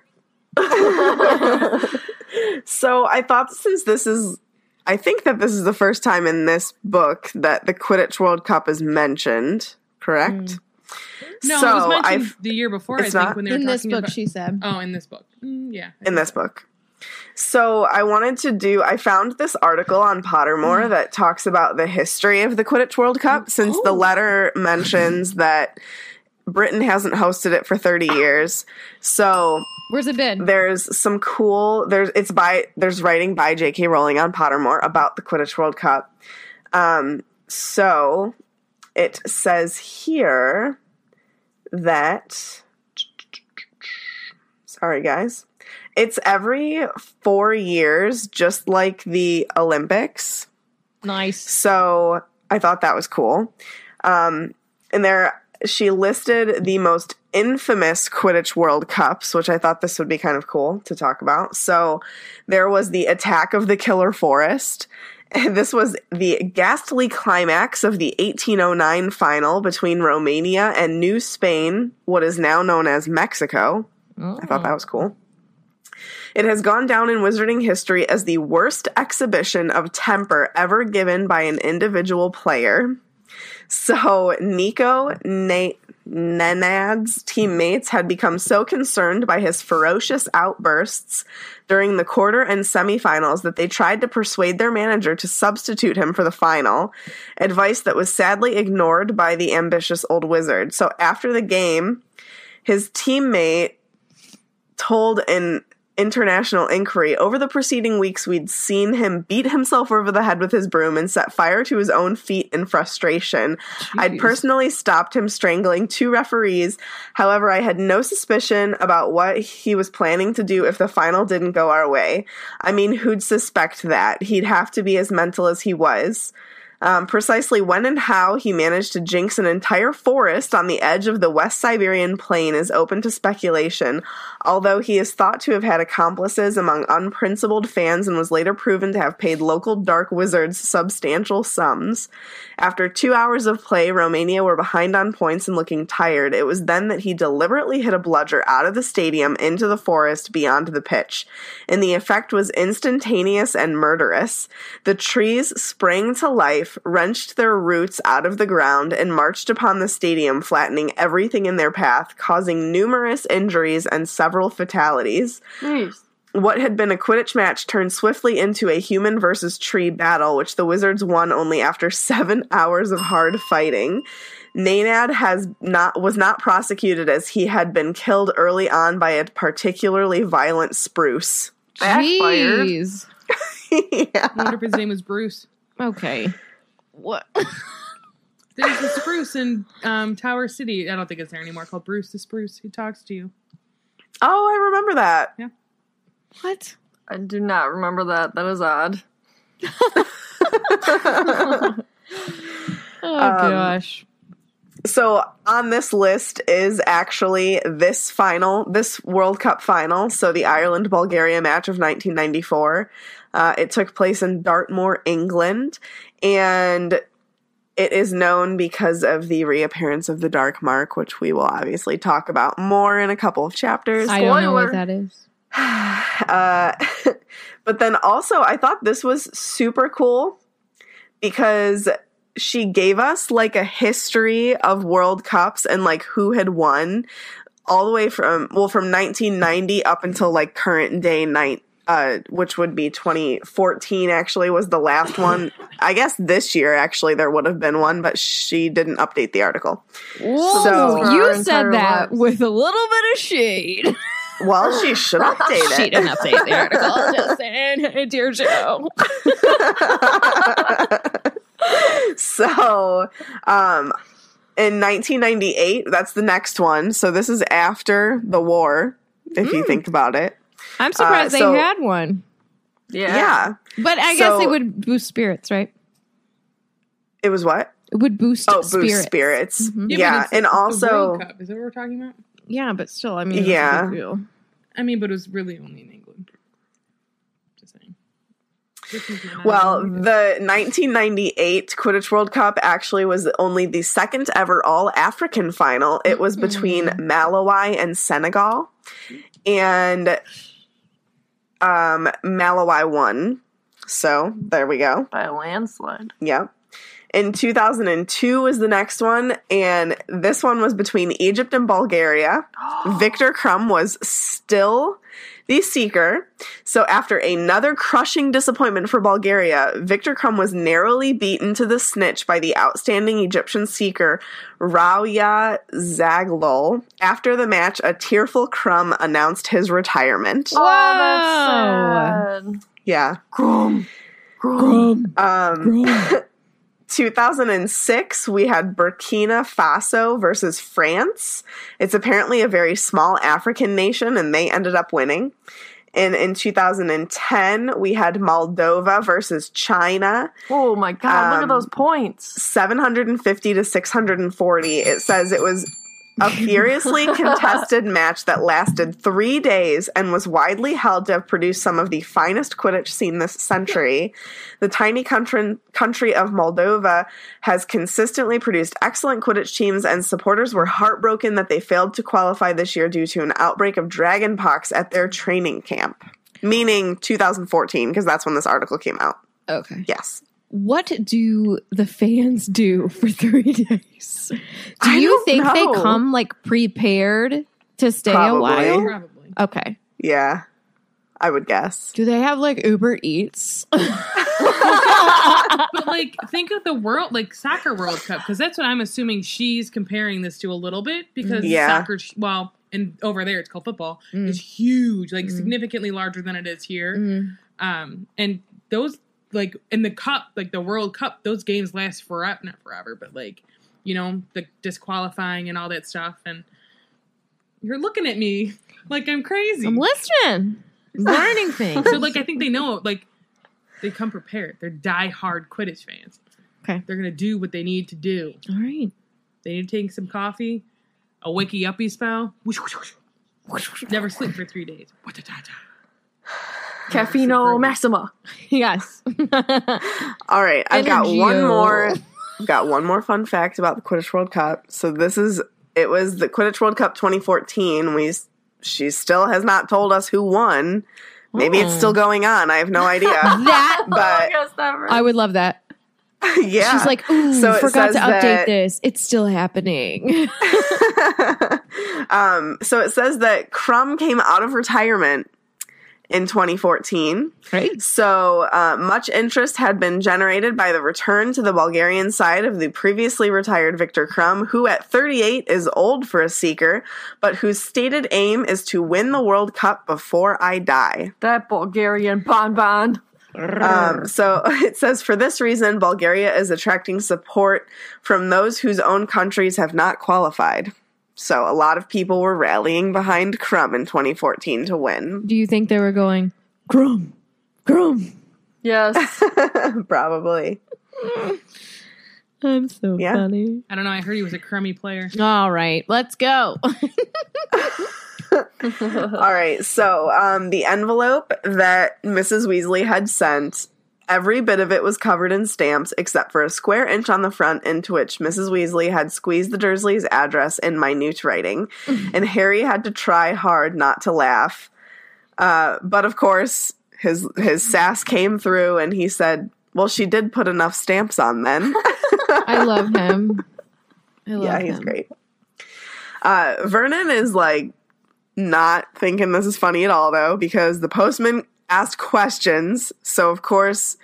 E: So I thought I think that this is the first time in this book that the Quidditch World Cup is mentioned, correct?
C: No,
E: so
C: it was mentioned the year before, I think, when they were
B: in
C: talking
B: this book,
C: about...
B: she said.
C: Oh, in this book. Yeah.
E: In this book. So I found this article on Pottermore that talks about the history of the Quidditch World Cup, since the letter mentions that Britain hasn't hosted it for 30 years. So
B: where's it been?
E: there's some cool, there's writing by J.K. Rowling on Pottermore about the Quidditch World Cup. So it says here that, sorry guys, it's every 4 years, just like the Olympics.
B: Nice.
E: So I thought that was cool. And she listed the most infamous Quidditch World Cups, which I thought this would be kind of cool to talk about. So there was the Attack of the Killer Forest. And this was the ghastly climax of the 1809 final between Romania and New Spain, what is now known as Mexico. I thought that was cool. It has gone down in wizarding history as the worst exhibition of temper ever given by an individual player. So Nico Nenad's teammates had become so concerned by his ferocious outbursts during the quarter and semifinals that they tried to persuade their manager to substitute him for the final, advice that was sadly ignored by the ambitious old wizard. So after the game, his teammate told an international inquiry, over the preceding weeks we'd seen him beat himself over the head with his broom and set fire to his own feet in frustration. Jeez. I'd personally stopped him strangling 2 referees. However, I had no suspicion about what he was planning to do if the final didn't go our way. I mean, who'd suspect that? He'd have to be as mental as he was. Precisely when and how he managed to jinx an entire forest on the edge of the West Siberian plain is open to speculation, although he is thought to have had accomplices among unprincipled fans and was later proven to have paid local dark wizards substantial sums. After 2 hours of play, Romania were behind on points and looking tired. It was then that he deliberately hit a bludger out of the stadium into the forest beyond the pitch, and the effect was instantaneous and murderous. The trees sprang to life, wrenched their roots out of the ground, and marched upon the stadium, flattening everything in their path, causing numerous injuries and several fatalities.
F: Nice.
E: What had been a Quidditch match turned swiftly into a human versus tree battle, which the Wizards won only after 7 hours of hard fighting. Nenad was not prosecuted as he had been killed early on by a particularly violent spruce.
F: Backfired.
B: Jeez.
E: Yeah.
C: I wonder if his name was Bruce.
B: Okay. What?
C: There's a spruce in Tower City. I don't think it's there anymore. Called Bruce the Spruce. He talks to you.
E: Oh, I remember that.
C: Yeah.
B: What?
F: I do not remember that. That is odd.
B: Oh, gosh.
E: So on this list is actually this World Cup final. So the Ireland-Bulgaria match of 1994. It took place in Dartmoor, England. And it is known because of the reappearance of the Dark Mark, which we will obviously talk about more in a couple of chapters.
B: I don't know
F: Spoiler.
B: what that is.
E: But then also, I thought this was super cool because she gave us like a history of World Cups and like who had won all the way from 1990 up until like current day which would be 2014 actually was the last one. I guess this year actually there would have been one, but she didn't update the article.
B: Whoa,
E: So-
F: our
B: you
F: entire
B: said that
F: lives.
B: with a little bit of shade.
E: Well, she should update
B: She
E: it.
B: didn't update the article. Just saying, dear Joe.
E: So, in 1998, that's the next one. So this is after the war, if you think about it.
B: I'm surprised
E: so-
B: they had one.
E: Yeah.
B: But I guess
E: So-
B: it would boost spirits, right?
E: It was what?
B: It would boost
E: Oh,
B: spirits.
E: boost spirits.
B: Mhm.
E: Yeah.
C: but it's
E: And
C: the
E: also,
C: World Cup. Is that what we're talking about?
B: Yeah, but still, I mean, that's
E: Yeah.
B: a big deal.
C: I mean, but it was really only in England. Just saying.
E: well, the 1998 Quidditch World Cup actually was only the second ever all-African final. It was between Malawi and Senegal. And Malawi won. So there we go.
F: By a landslide.
E: Yep. In 2002 was the next one, and this one was between Egypt and Bulgaria. Victor Krum was still the seeker. So after another crushing disappointment for Bulgaria, Victor Krum was narrowly beaten to the snitch by the outstanding Egyptian seeker Rauya Zaglol. After the match, a tearful Krum announced his retirement.
F: Oh, that's sad.
E: Yeah.
F: Grum.
E: 2006, we had Burkina Faso versus France. It's apparently a very small African nation, and they ended up winning. And in 2010, we had Moldova versus China,
F: Oh my god, look at those points.
E: 750 to 640. It says it was a furiously contested match that lasted 3 days and was widely held to have produced some of the finest Quidditch seen this century. The tiny country of Moldova has consistently produced excellent Quidditch teams, and supporters were heartbroken that they failed to qualify this year due to an outbreak of dragonpox at their training camp. Meaning 2014, because that's when this article came out.
B: Okay.
E: Yes.
B: What do the fans do for 3 days? Do
E: I
B: you
E: don't
B: think they
E: know.
B: come like prepared to stay
E: Probably.
B: a while?
C: Probably.
B: Okay.
E: Yeah. I would guess.
B: Do they have like Uber Eats?
C: But like, think of the world, like soccer World Cup, because that's what I'm assuming she's comparing this to a little bit. Because
E: Yeah.
C: soccer, well, and over there it's called football, is huge, like significantly larger than it is here. And those, like in the cup, like the World Cup, those games last forever, not forever, but like, you know, the disqualifying and all that stuff. And you're looking at me like I'm crazy.
B: I'm listening. I'm learning things.
C: So like, I think they know, like, they come prepared. They're diehard Quidditch fans.
B: Okay.
C: They're going to do what they need to do.
B: All right.
C: They need to take some coffee, a wakey uppy spell. Whoosh, whoosh, whoosh. Never sleep for 3 days.
F: Caffeino Maxima.
B: Yes.
E: All right, I've got
B: Energy-o.
E: one more. I've got one more fun fact about the Quidditch World Cup. So it was the Quidditch World Cup 2014. She still has not told us who won. Maybe it's still going on. I have no idea.
B: That
E: But
F: Yes, never.
B: I would love that.
E: yeah,
B: She's like, ooh,
E: So it
B: forgot to
E: says
B: update
E: that-
B: this. It's still happening.
E: So it says that Krum came out of retirement in 2014.
B: Right.
E: So much interest had been generated by the return to the Bulgarian side of the previously retired Victor Krum, who at 38 is old for a seeker, but whose stated aim is to win the World Cup before I die.
F: That Bulgarian bonbon.
E: So it says, for this reason, Bulgaria is attracting support from those whose own countries have not qualified. So a lot of people were rallying behind Krum in 2014 to win.
B: Do you think they were going, Grum, Grum?
F: Yes.
E: Probably.
B: I'm so
E: Yeah.
B: funny.
C: I don't know. I heard he was a crummy player.
B: All right, let's go.
E: All right. So the envelope that Mrs. Weasley had sent Every bit of it was covered in stamps except for a square inch on the front into which Mrs. Weasley had squeezed the Dursleys' address in minute writing, and Harry had to try hard not to laugh. But of course, his sass came through, and he said, well, she did put enough stamps on then.
B: I love him.
E: He's great. Vernon is like not thinking this is funny at all, though, because the postman asked questions, so of course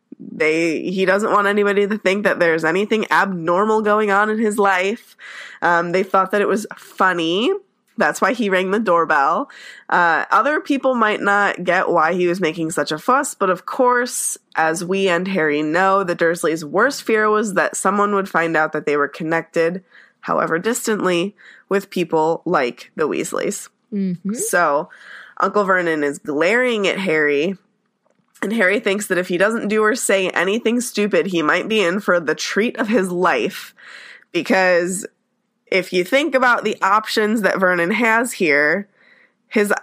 E: he doesn't want anybody to think that there's anything abnormal going on in his life. They thought that it was funny. That's why he rang the doorbell. Other people might not get why he was making such a fuss, but of course, as we and Harry know, the Dursleys' worst fear was that someone would find out that they were connected, however distantly, with people like the Weasleys. Mm-hmm. So Uncle Vernon is glaring at Harry, and Harry thinks that if he doesn't do or say anything stupid, he might be in for the treat of his life. Because if you think about the options that Vernon has here, his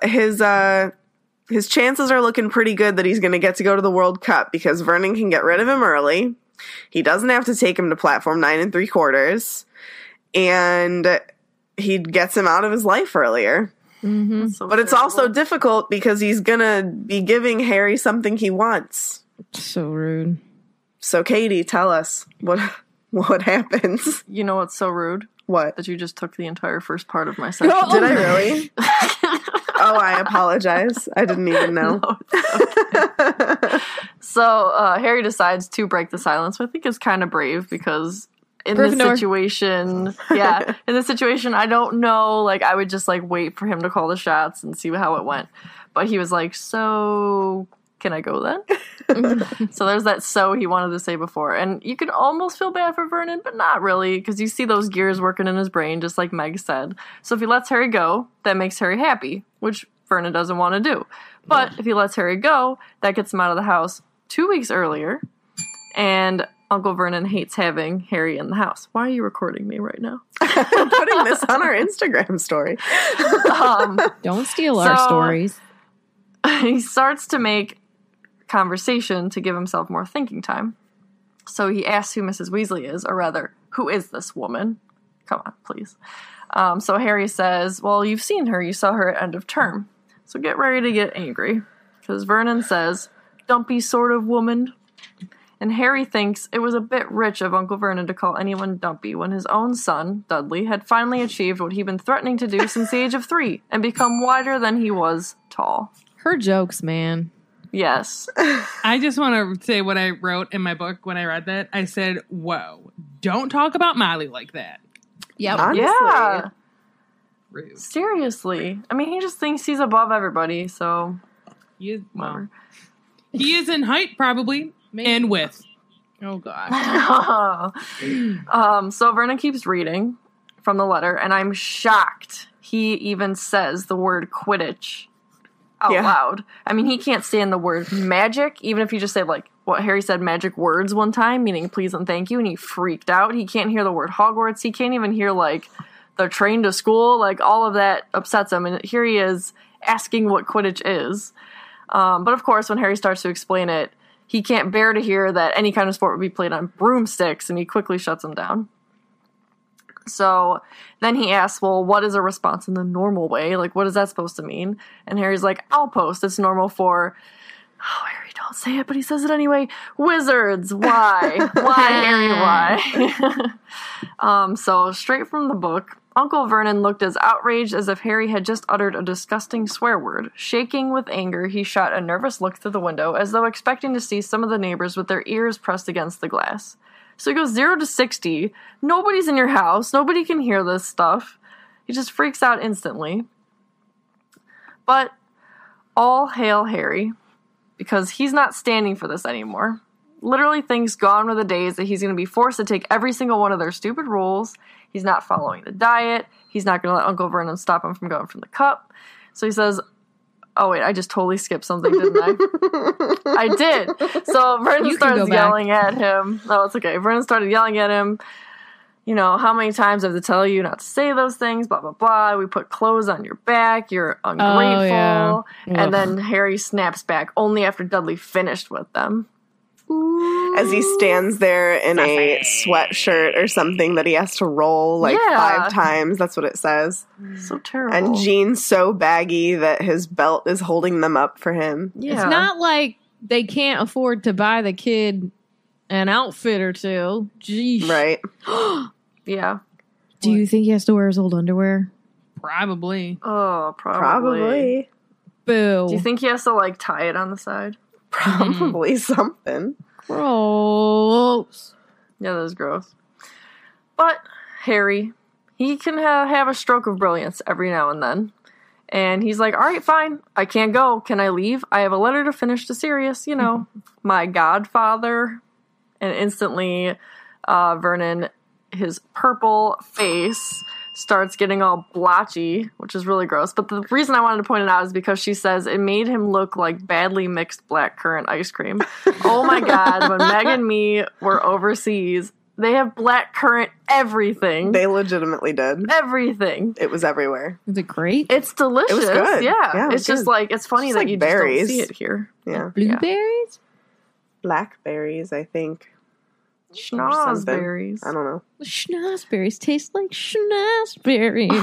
E: chances are looking pretty good that he's going to get to go to the World Cup, because Vernon can get rid of him early. He doesn't have to take him to platform 9 3/4, and he gets him out of his life earlier.
B: Mm-hmm.
E: But it's also difficult because he's gonna be giving Harry something he wants.
B: So rude.
E: So Katie, tell us what happens.
F: You know what's so rude?
E: What?
F: That you just took the entire first part of my sentence.
E: Did I really? Oh, I apologize. I didn't even know.
F: No, it's okay. So Harry decides to break the silence, which I think is kind of brave, because in this situation, in this situation, I don't know, like, I would just, like, wait for him to call the shots and see how it went. But he was like, so, can I go then? So there's that so he wanted to say before. And you can almost feel bad for Vernon, but not really, because you see those gears working in his brain, just like Meg said. So if he lets Harry go, that makes Harry happy, which Vernon doesn't want to do. But if he lets Harry go, that gets him out of the house 2 weeks earlier, and Uncle Vernon hates having Harry in the house. Why are you recording me right now?
E: I'm putting this on our Instagram story.
B: Don't steal our stories.
F: He starts to make conversation to give himself more thinking time. So he asks who Mrs. Weasley is, or rather, who is this woman? Come on, please. So Harry says, well, you've seen her. You saw her at end of term. So get ready to get angry. Because Vernon says, dumpy sort of woman. And Harry thinks it was a bit rich of Uncle Vernon to call anyone dumpy when his own son, Dudley, had finally achieved what he'd been threatening to do since the age of 3 and become wider than he was tall.
B: Her jokes, man.
F: Yes.
C: I just want to say what I wrote in my book when I read that. I said, whoa, don't talk about Molly like that.
B: Yep.
E: Honestly.
F: Yeah.
C: Rude.
F: Seriously. I mean, he just thinks he's above everybody, so
C: He is,
F: whatever.
C: he is in height, probably.
B: Maybe.
C: And width.
B: Oh, God.
F: So Vernon keeps reading from the letter, and I'm shocked he even says the word Quidditch out loud. I mean, he can't stand the word magic, even if you just say, like, what Harry said, magic words one time, meaning please and thank you, and he freaked out. He can't hear the word Hogwarts. He can't even hear, like, the train to school. Like, all of that upsets him, and here he is asking what Quidditch is. But, of course, when Harry starts to explain it, he can't bear to hear that any kind of sport would be played on broomsticks, and he quickly shuts him down. So then he asks, well, what is a response in the normal way? Like, what is that supposed to mean? And Harry's like, outpost. It's normal for, oh, Harry, don't say it, but he says it anyway. Wizards. Why? Why, Harry, why? So straight from the book, Uncle Vernon looked as outraged as if Harry had just uttered a disgusting swear word. Shaking with anger, he shot a nervous look through the window, as though expecting to see some of the neighbors with their ears pressed against the glass. So he goes 0 to 60. Nobody's in your house. Nobody can hear this stuff. He just freaks out instantly. But all hail Harry, because he's not standing for this anymore. Literally thinks gone were the days that he's going to be forced to take every single one of their stupid rules. He's not following the diet. He's not going to let Uncle Vernon stop him from going from the cup. So he says, oh, wait, I just totally skipped something, didn't I? I did. So Vernon starts yelling at him. Oh, it's okay. Vernon started yelling at him. You know, how many times I have to tell you not to say those things, blah, blah, blah. We put clothes on your back. You're ungrateful.
B: Oh, yeah.
F: And then Harry snaps back only after Dudley finished with them.
E: as he stands there in a sweatshirt or something that he has to roll like 5 times. That's what it says.
F: So terrible.
E: And jeans so baggy that his belt is holding them up for him.
F: Yeah.
B: It's not like they can't afford to buy the kid an outfit or two. Jeez.
E: Right.
F: Yeah.
B: Do you think he has to wear his old underwear?
C: Probably.
F: Oh,
E: Probably.
B: Boo.
F: Do you think he has to like tie it on the side?
E: Probably something.
B: Gross.
F: Yeah, that is gross. But Harry, he can have a stroke of brilliance every now and then. And he's like, all right, fine. I can't go. Can I leave? I have a letter to finish to Sirius, you know, my godfather. And instantly, Vernon, his purple face starts getting all blotchy, which is really gross. But the reason I wanted to point it out is because she says it made him look like badly mixed blackcurrant ice cream. Oh my God, when Meg and me were overseas, they have blackcurrant everything.
E: They legitimately did.
F: Everything.
E: It was everywhere.
B: Is it great?
F: It's delicious.
E: It was good.
F: Yeah.
E: Yeah, it was
F: it's just
E: good.
F: like, it's funny
E: It's
F: that
E: like
F: you
E: berries.
F: just don't see it here.
E: Yeah.
B: Blueberries?
E: Blackberries, I think.
F: Schnozberries.
E: I don't know.
B: Schnozberries taste like schnozberries.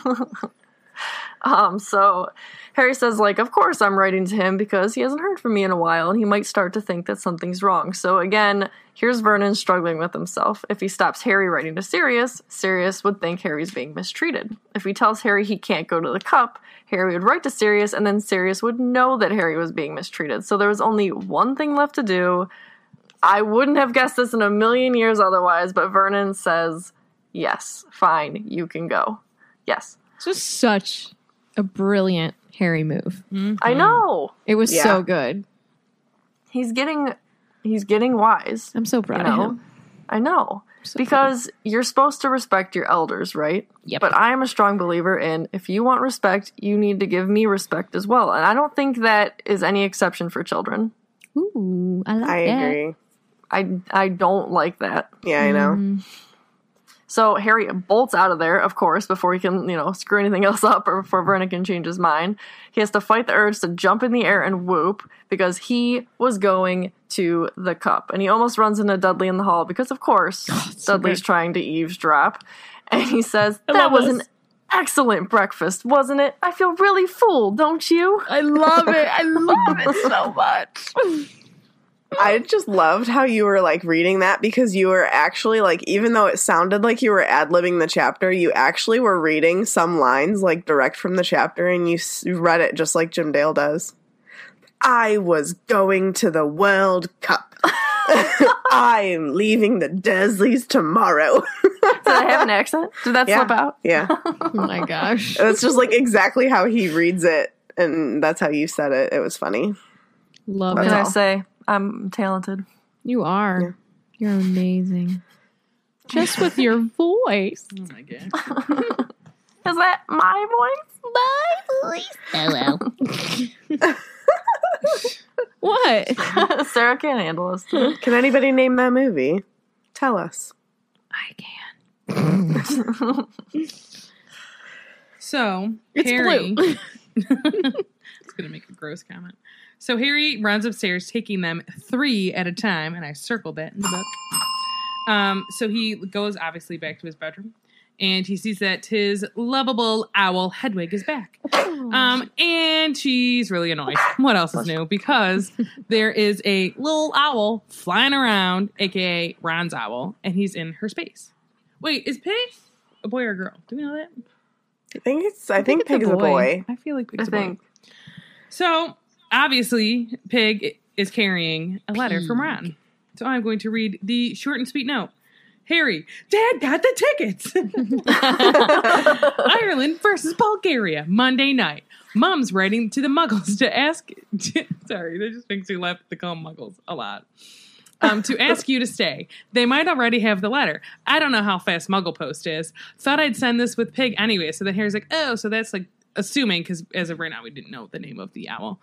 F: So Harry says, like, of course I'm writing to him because he hasn't heard from me in a while and he might start to think that something's wrong. So again, here's Vernon struggling with himself. If he stops Harry writing to Sirius, Sirius would think Harry's being mistreated. If he tells Harry he can't go to the cup, Harry would write to Sirius and then Sirius would know that Harry was being mistreated. So there was only one thing left to do. I wouldn't have guessed this in a million years otherwise, but Vernon says, yes, fine, you can go. Yes.
B: It's just such a brilliant Harry move.
C: Mm-hmm.
F: I know.
B: It was
E: Yeah.
B: so good.
F: He's getting wise.
B: I'm so proud
F: You
B: of
F: know?
B: him.
F: I know.
B: So
F: Because you're supposed to respect your elders, right?
B: Yep.
F: But I am a strong believer in if you want respect, you need to give me respect as well. And I don't think that is any exception for children.
B: Ooh, I like
E: I
B: that.
E: agree.
F: I don't like that.
E: Yeah, I know.
F: So Harry bolts out of there, of course, before he can, screw anything else up or before Vernon can change his mind. He has to fight the urge to jump in the air and whoop because he was going to the cup. And he almost runs into Dudley in the hall because, of course, Dudley's trying to eavesdrop. And he says, that was an excellent breakfast, wasn't it? I feel really full, don't you?
B: I love it. I love it so much.
E: I just loved how you were like reading that because you were actually like, even though it sounded like you were ad-libbing the chapter, you actually were reading some lines like direct from the chapter and you read it just like Jim Dale does. I was going to the World Cup. I'm leaving the Dursleys tomorrow.
F: Did I have an accent? Did that slip out?
E: Yeah.
B: Oh my gosh.
E: It's just like exactly how he reads it and that's how you said it. It was funny.
B: Love
F: What
B: it.
F: can I say? I'm talented.
B: You are.
E: Yeah.
B: You're amazing. Just with your voice.
C: Oh my god.
F: Is that my voice?
B: My voice. Hello. What?
F: Sarah can't handle us.
E: Can anybody name that movie? Tell us.
B: I can.
C: So
B: It's
C: Harry,
B: blue.
C: it's gonna make a gross comment. So Harry runs upstairs, taking them 3 at a time, and I circled that in the book. So he goes obviously back to his bedroom, and he sees that his lovable owl Hedwig is back. And she's really annoyed. What else is new? Because there is a little owl flying around, aka Ron's owl, and he's in her space. Wait, is Pig a boy or a girl? Do we know that?
E: I think
B: it's
E: Pig is a boy.
C: I feel like Pig's
F: I
C: a boy.
F: think.
C: So, obviously, Pig is carrying a letter from Ron. So I'm going to read the short and sweet note. Harry, Dad got the tickets. Ireland versus Bulgaria, Monday night. Mom's writing to the Muggles to ask... sorry, that just makes me laugh to call them Muggles a lot. To ask you to stay. They might already have the letter. I don't know how fast Muggle Post is. Thought I'd send this with Pig anyway. So then Harry's like, oh, so that's like assuming, because as of right now, we didn't know the name of the owl.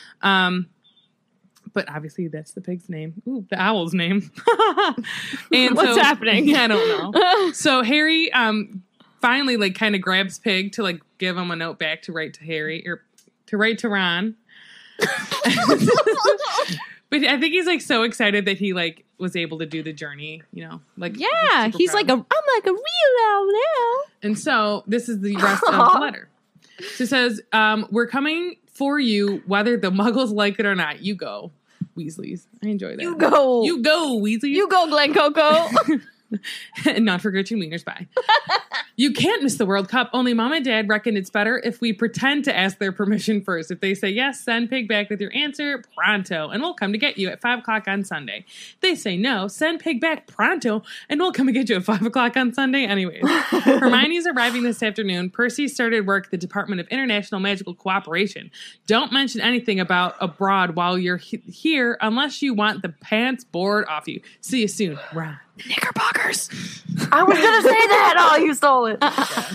C: But obviously that's the pig's name. Ooh, the owl's name. And
B: What's happening?
C: I don't know. So Harry finally like kind of grabs Pig to like give him a note back to write to Harry or to write to Ron. But I think he's like so excited that he like was able to do the journey, you know, like
B: Yeah, he's like I'm like a real owl now.
C: And so this is the rest of the letter. So it says, we're coming for you, whether the Muggles like it or not. You go, Weasleys. I enjoy that.
B: You go,
C: Weasleys.
B: you go, Glen Coco.
C: And not for Gretchen Wieners. Bye. You can't miss the World Cup. Only Mom and Dad reckon it's better if we pretend to ask their permission first. If they say yes, send Pig back with your answer pronto, and we'll come to get you at 5 o'clock on Sunday. If they say no, send Pig back pronto, and we'll come and get you at 5 o'clock on Sunday anyways. Hermione's arriving this afternoon. Percy started work at the Department of International Magical Cooperation. Don't mention anything about abroad while you're here unless you want the pants bored off you. See you soon, Ron.
B: Knickerbockers.
F: I was gonna say that. Oh, you stole it.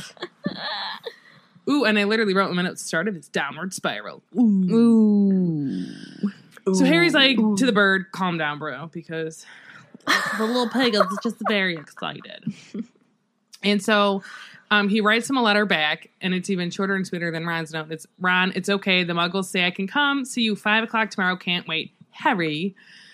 C: Ooh, and I literally wrote in my notes, start of its downward spiral.
B: Ooh.
C: So Harry's like to the bird, calm down, bro, because the little pig is just very excited. And so he writes him a letter back, and it's even shorter and sweeter than Ron's note. It's, Ron, it's okay. The Muggles say I can come. See you 5 o'clock tomorrow. Can't wait. Harry.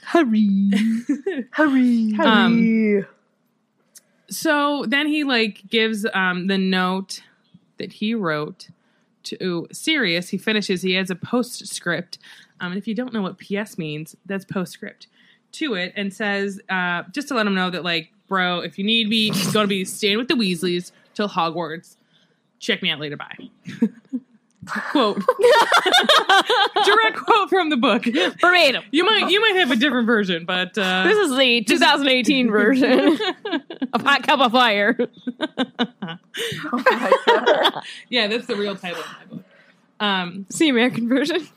C: So then he like gives the note that he wrote to Sirius. He finishes. He adds a postscript. And if you don't know what PS means, that's postscript to it, and says just to let him know that like, bro, if you need me, he's going to be staying with the Weasleys till Hogwarts. Check me out later. Bye. Quote. Direct quote from the book.
B: Verbatim.
C: You might have a different version, but
B: This is the 2018 version of Hot Cup of Fire.
F: Oh my god.
C: yeah, that's the real title of my book.
B: It's the American version.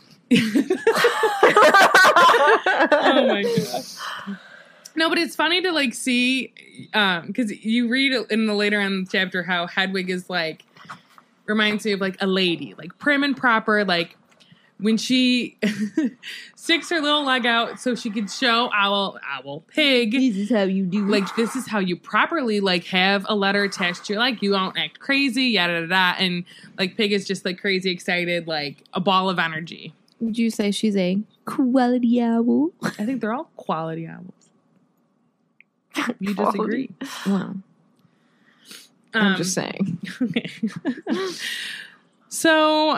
C: Oh my gosh. No, but it's funny to like see because you read in the later on chapter how Hedwig is like reminds me of like a lady, like prim and proper, like when she sticks her little leg out so she could show owl pig.
B: This is how you do.
C: Like this is how you properly like have a letter attached to your like you won't act crazy, yada yada yada. And like pig is just like crazy excited, like a ball of energy.
B: Would you say she's a quality owl?
C: I think they're all quality owls. You disagree?
B: Wow. I'm just saying.
C: Okay. So,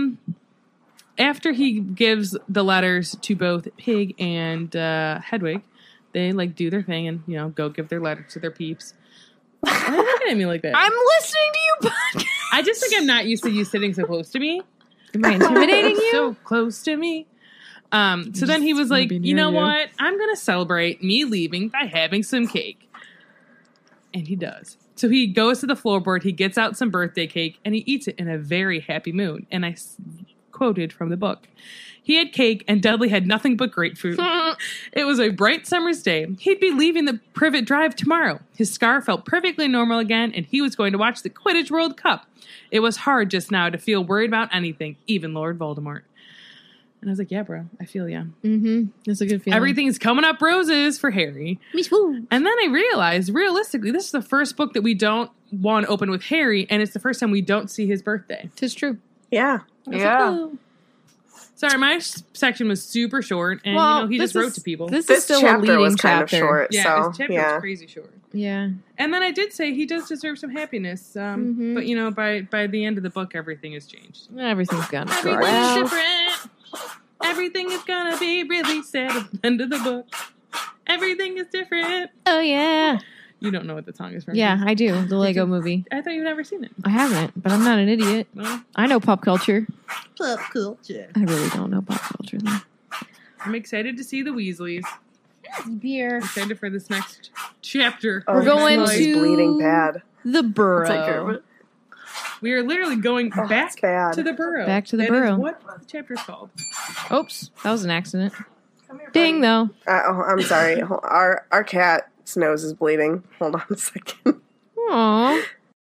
C: after he gives the letters to both Pig and Hedwig, they like do their thing and, you know, go give their letter to their peeps. Why are you looking at me like that?
B: I'm listening to you podcast.
C: I just think I'm not used to you sitting so close to me.
B: Am I intimidating you?
C: So close to me. So then he was like, you know what? I'm going to celebrate me leaving by having some cake. And he does. So he goes to the floorboard, he gets out some birthday cake, and he eats it in a very happy mood. And I quoted from the book. He had cake, and Dudley had nothing but grapefruit. It was a bright summer's day. He'd be leaving the Privet Drive tomorrow. His scar felt perfectly normal again, and he was going to watch the Quidditch World Cup. It was hard just now to feel worried about anything, even Lord Voldemort. And I was like, yeah, bro, I feel ya.
B: Mm-hmm. That's a good feeling.
C: Everything's coming up roses for Harry.
B: Me too.
C: And then I realized, realistically, this is the first book that we don't want to open with Harry, and it's the first time we don't see his birthday.
B: Tis true.
E: Yeah.
F: Yeah.
C: Sorry, my section was super short, and you know he just wrote to people.
B: This is
E: This
B: still a
E: chapter
B: leading
E: was kind
B: chapter.
E: of short,
C: yeah,
E: so
C: this chapter
E: yeah.
C: was crazy short.
B: Yeah.
C: And then I did say he does deserve some happiness, but you know, by the end of the book, everything has changed.
B: Everything's gone.
C: Everything's different. Everything is gonna be really sad at the end of the book. Everything is different.
B: Oh, yeah.
C: You don't know what the song is from.
B: Yeah, I do. The Lego movie.
C: I thought you've never seen it.
B: I haven't, but I'm not an idiot.
C: Well,
B: I know pop culture.
D: Pop culture.
B: I really don't know pop culture, though.
C: I'm excited to see the Weasleys.
B: Beer.
C: Excited for this next chapter.
B: We're going
E: He's
B: to-
E: bleeding bad.
B: The Burrow.
F: Take care of it.
C: We are literally going back
E: it's bad.
C: to the burrow.
B: Back to the
C: That is
B: burrow.
C: what the chapter's called.
B: Oops. That was an accident. Ding, though.
E: I'm sorry. Our cat's nose is bleeding. Hold on a second.
B: Aww.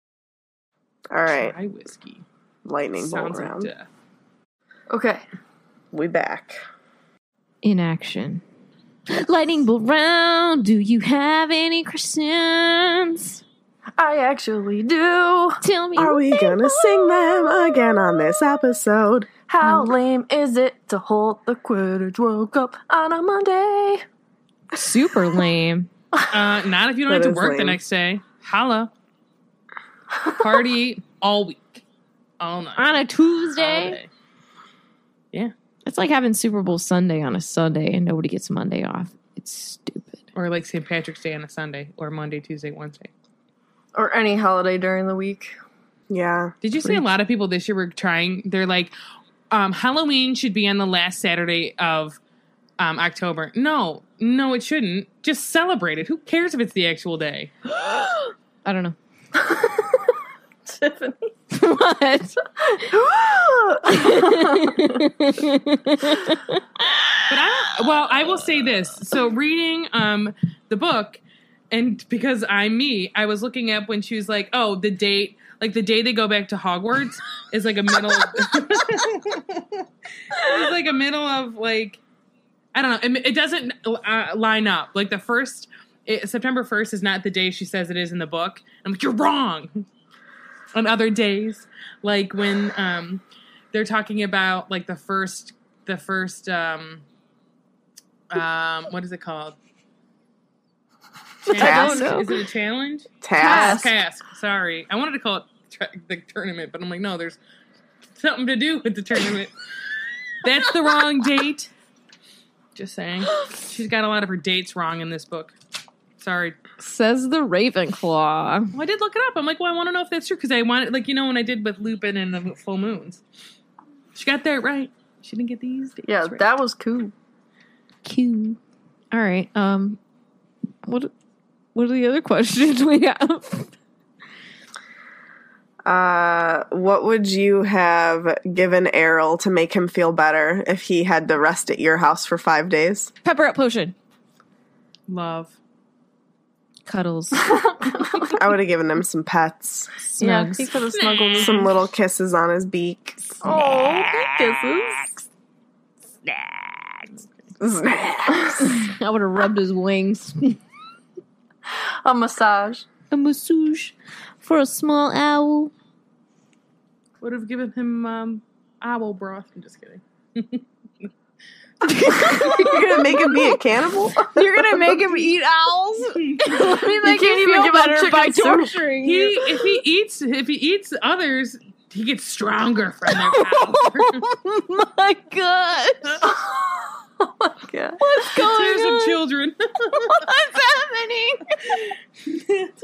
E: All right.
C: Dry whiskey.
E: Lightning bolt
C: Sounds like
E: round.
C: death.
F: Okay.
E: We back.
B: In action. Lightning bolt round. Do you have any questions?
F: I actually do.
B: Tell me.
E: Are we gonna sing them again on this episode?
F: How lame is it to hold the Quidditch World Cup on a Monday?
B: Super lame.
C: Not if you don't
E: That
C: have to
E: is
C: work the
E: lame.
C: next day. Holla. Party all week. All night.
B: On a
C: All
B: Tuesday?
C: day. Yeah.
B: It's like having Super Bowl Sunday on a Sunday and nobody gets Monday off. It's stupid.
C: Or like St. Patrick's Day on a Sunday. Or Monday, Tuesday, Wednesday.
F: Or any holiday during the week.
E: Yeah.
C: Did you see a lot of people this year were trying? They're like, Halloween should be on the last Saturday of October. No, it shouldn't. Just celebrate it. Who cares if it's the actual day?
B: I don't know.
F: Tiffany.
B: What?
C: But I will say this. So reading the book, and because I'm me, I was looking up when she was like, oh, the date, like the day they go back to Hogwarts is like a middle of, it's like a middle of like, I don't know. It doesn't line up. Like the first, September 1st is not the day she says it is in the book. I'm like, you're wrong. On other days, like when they're talking about like the first what is it called?
E: Task?
B: know.
C: Is it a challenge?
E: Task.
C: Task. Sorry, I wanted to call it the tournament, but I'm like, no, there's something to do with the tournament. That's the wrong date. Just saying, she's got a lot of her dates wrong in this book. Sorry.
B: Says the Ravenclaw.
C: Well, I did look it up. I'm like, well, I want to know if that's true because I wanted, like, you know, when I did with Lupin and the full moons, she got that right. She didn't get these dates
F: Yeah,
C: right.
F: that was cool.
B: Cute. All right. What are the other questions we have?
E: What would you have given Errol to make him feel better if he had to rest at your house for 5 days?
B: Pepper up potion.
C: Love.
B: Cuddles.
E: I would have given him some pets,
F: Yeah,
B: Snugs.
F: he could have snuggled with
E: some little kisses on his beak.
F: Oh, kisses.
B: I would have rubbed his wings.
F: A massage.
B: A massage for a small owl.
C: Would have given him owl broth. I'm just kidding.
E: You're gonna make him be a cannibal?
B: You're gonna make him eat owls? Let me make
F: can't
B: him
F: even
B: feel
F: give him
B: better by
F: chicken soup.
B: torturing you.
C: If he eats others, he gets stronger from their power.
B: Oh my god!
F: Oh my god.
B: What's going
C: Tears
B: on?
C: of children.
B: What's happening?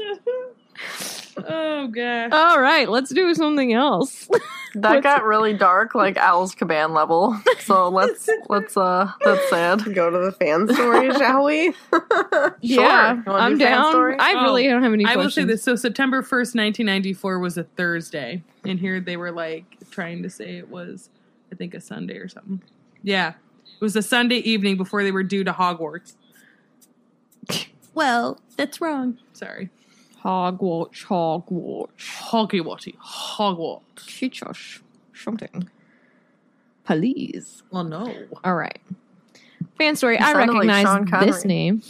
C: Oh gosh.
B: All right, let's do something else.
F: That got really dark, like Owl's Caban level. So that's sad.
E: Go to the fan story, shall we?
B: Yeah,
F: You wanna
B: I'm
F: do fan
B: down.
F: story?
B: I really don't have any
C: I
B: questions.
C: will say this. So September 1st, 1994 was a Thursday. And here they were like trying to say it was, I think, a Sunday or something. Yeah. It was a Sunday evening before they were due to Hogwarts. Well, that's wrong. Sorry.
B: Hogwarts.
C: Hogwarts.
B: Teach us something. Please.
C: Well, no.
B: All right. Fan story.
F: You
B: I
F: sounded like
B: recognize
F: Sean Connery.
B: this name.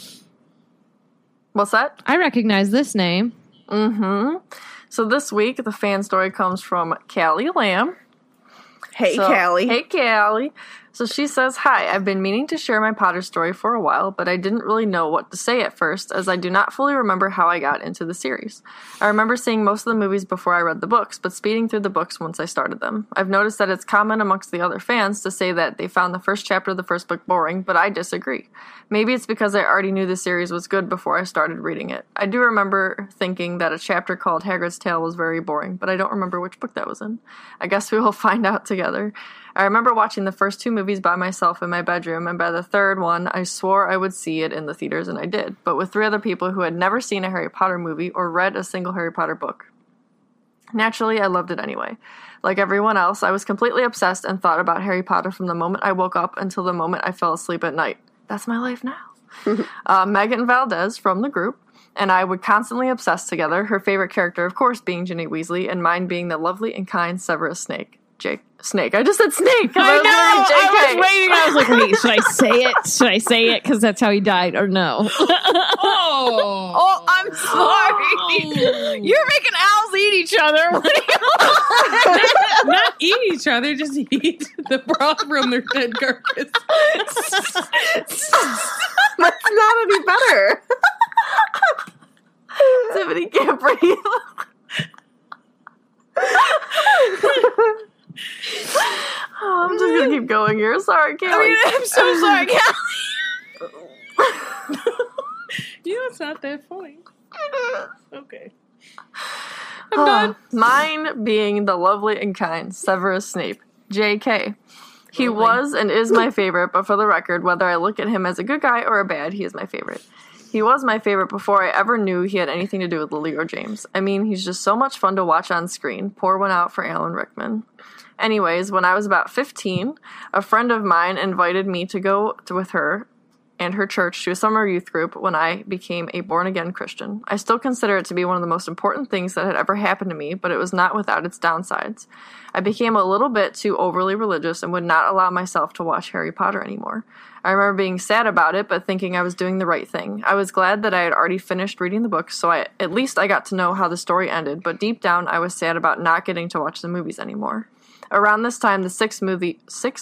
F: What's that?
B: I recognize this name.
F: Mm-hmm. So this week, the fan story comes from Callie Lamb.
E: Hey,
F: So-
E: Callie.
F: Hey, Callie. So she says, hi, I've been meaning to share my Potter story for a while, but I didn't really know what to say at first, as I do not fully remember how I got into the series. I remember seeing most of the movies before I read the books, but speeding through the books once I started them. I've noticed that it's common amongst the other fans to say that they found the first chapter of the first book boring, but I disagree. Maybe it's because I already knew the series was good before I started reading it. I do remember thinking that a chapter called Hagrid's Tale was very boring, but I don't remember which book that was in. I guess we will find out together. I remember watching the first two movies by myself in my bedroom, and by the third one, I swore I would see it in the theaters, and I did, but with 3 other people who had never seen a Harry Potter movie or read a single Harry Potter book. Naturally, I loved it anyway. Like everyone else, I was completely obsessed and thought about Harry Potter from the moment I woke up until the moment I fell asleep at night. That's my life now. Megan Valdez from the group and I would constantly obsess together, her favorite character, of course, being Ginny Weasley, and mine being the lovely and kind Severus Snape. Snake. I just said Snake.
B: I know. I
F: JK.
B: was waiting. I was like, wait, should I say it? Should I say it? Because that's how he died, or no?
C: Oh,
B: I'm sorry. You're making owls eat each other. What do you
C: not eat each other, just eat the broth from their dead carcass.
E: That's not any better.
F: Tiffany can't breathe. Oh, I'm just gonna keep going here. Sorry, Kaylee.
B: I'm so sorry,
C: You know, it's not that funny. Okay.
F: I'm done. Mine being the lovely and kind Severus Snape, JK. He was and is my favorite, but for the record, whether I look at him as a good guy or a bad, he is my favorite. He was my favorite before I ever knew he had anything to do with Lily or James. I mean, he's just so much fun to watch on screen. Pour one out for Alan Rickman. Anyways, when I was about 15, a friend of mine invited me to go with her and her church to a summer youth group when I became a born-again Christian. I still consider it to be one of the most important things that had ever happened to me, but it was not without its downsides. I became a little bit too overly religious and would not allow myself to watch Harry Potter anymore. I remember being sad about it, but thinking I was doing the right thing. I was glad that I had already finished reading the books, so at least I got to know how the story ended, but deep down I was sad about not getting to watch the movies anymore. Around this time, the sixth movie,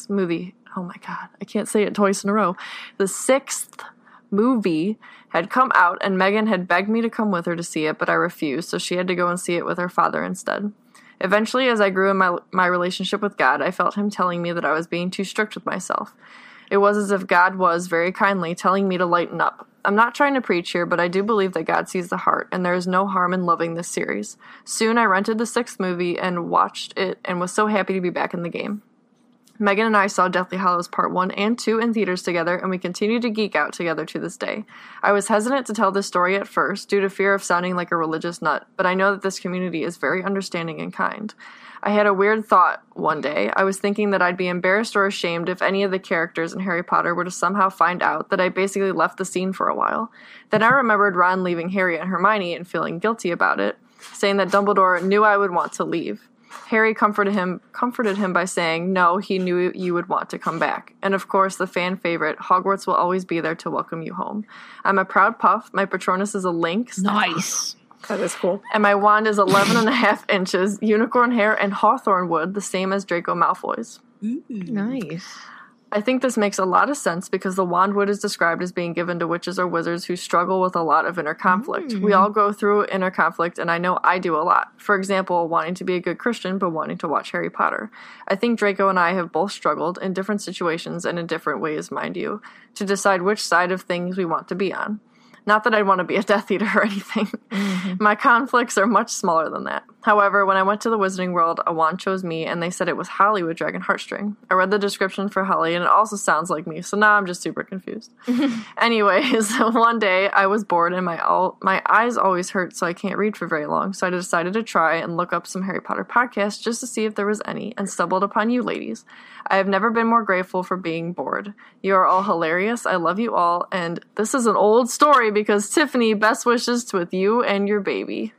F: oh my god, I can't say it twice in a row. The sixth movie had come out, and Megan had begged me to come with her to see it, but I refused, so she had to go and see it with her father instead. Eventually, as I grew in my relationship with God, I felt him telling me that I was being too strict with myself. It was as if God was, very kindly, telling me to lighten up. I'm not trying to preach here, but I do believe that God sees the heart, and there is no harm in loving this series. Soon I rented the sixth movie and watched it, and was so happy to be back in the game. Megan and I saw Deathly Hallows Part 1 and 2 in theaters together, and we continue to geek out together to this day. I was hesitant to tell this story at first, due to fear of sounding like a religious nut, but I know that this community is very understanding and kind. I had a weird thought one day. I was thinking that I'd be embarrassed or ashamed if any of the characters in Harry Potter were to somehow find out that I basically left the scene for a while. Then I remembered Ron leaving Harry and Hermione and feeling guilty about it, saying that Dumbledore knew I would want to leave. Harry comforted him by saying, no, he knew you would want to come back. And of course, the fan favorite, Hogwarts will always be there to welcome you home. I'm a proud puff. My Patronus is a lynx.
B: Nice.
E: That is cool.
F: And my wand is 11.5 inches, unicorn hair, and hawthorn wood, the same as Draco Malfoy's.
B: Ooh. Nice.
F: I think this makes a lot of sense because the wand wood is described as being given to witches or wizards who struggle with a lot of inner conflict. We all go through inner conflict, and I know I do a lot. For example, wanting to be a good Christian, but wanting to watch Harry Potter. I think Draco and I have both struggled in different situations and in different ways, mind you, to decide which side of things we want to be on. Not that I'd want to be a Death Eater or anything. My conflicts are much smaller than that. However, when I went to the Wizarding World, a wand chose me, and they said it was Holly with Dragon Heartstring. I read the description for Holly, and it also sounds like me, so now I'm just super confused. Anyways, one day I was bored, and my eyes always hurt, so I can't read for very long, so I decided to try and look up some Harry Potter podcasts just to see if there was any, and stumbled upon you ladies. I have never been more grateful for being bored. You are all hilarious. I love you all, and this is an old story because Tiffany, best wishes with you and your baby.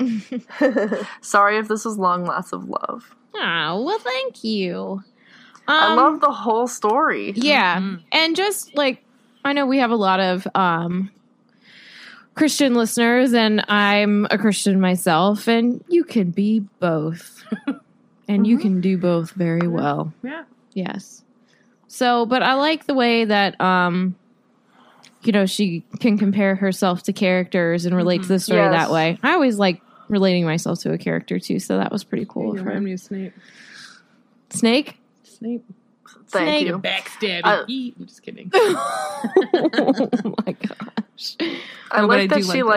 F: Sorry if this was long, lots of love.
B: Oh, well, thank you.
F: I love the whole story.
B: Yeah. And just like, I know we have a lot of Christian listeners, and I'm a Christian myself, and you can be both. And you can do both very well.
C: Yeah.
B: Yes. So, but I like the way that, she can compare herself to characters and relate to the story that way. I always like relating myself to a character too, so that was pretty cool.
C: You remind me of Snape.
B: Snape?
F: Thank you.
C: Backstabbing. I'm just kidding.
B: Oh my gosh.
F: I like that she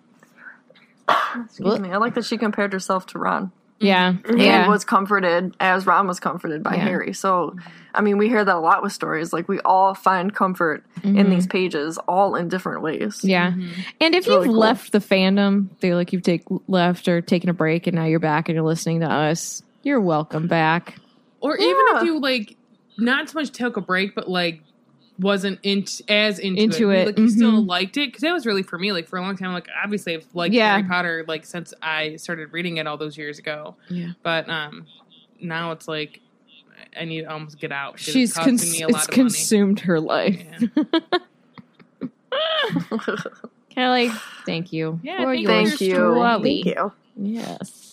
B: Excuse
F: me. I like that she compared herself to Ron.
B: Yeah.
F: And was comforted as Ron was comforted by Harry. So, I mean, we hear that a lot with stories. Like, we all find comfort in these pages, all in different ways.
B: Yeah. And if you've left the fandom, feel like you've left or taken a break and now you're back and you're listening to us, you're welcome back.
C: Or even if you, not so much took a break, but, wasn't as into it. You still liked it. Because that was really for me. For a long time, obviously I've liked Harry Potter, since I started reading it all those years ago.
B: Yeah.
C: But now it's I need to almost get out. because
B: She's
C: it's costing me a lot
B: it's
C: of money.
B: consumed her life.
C: Yeah.
B: Kelly, thank you.
C: Yeah,
B: for
C: thank
B: your
F: you.
B: story.
E: Thank you.
B: Yes.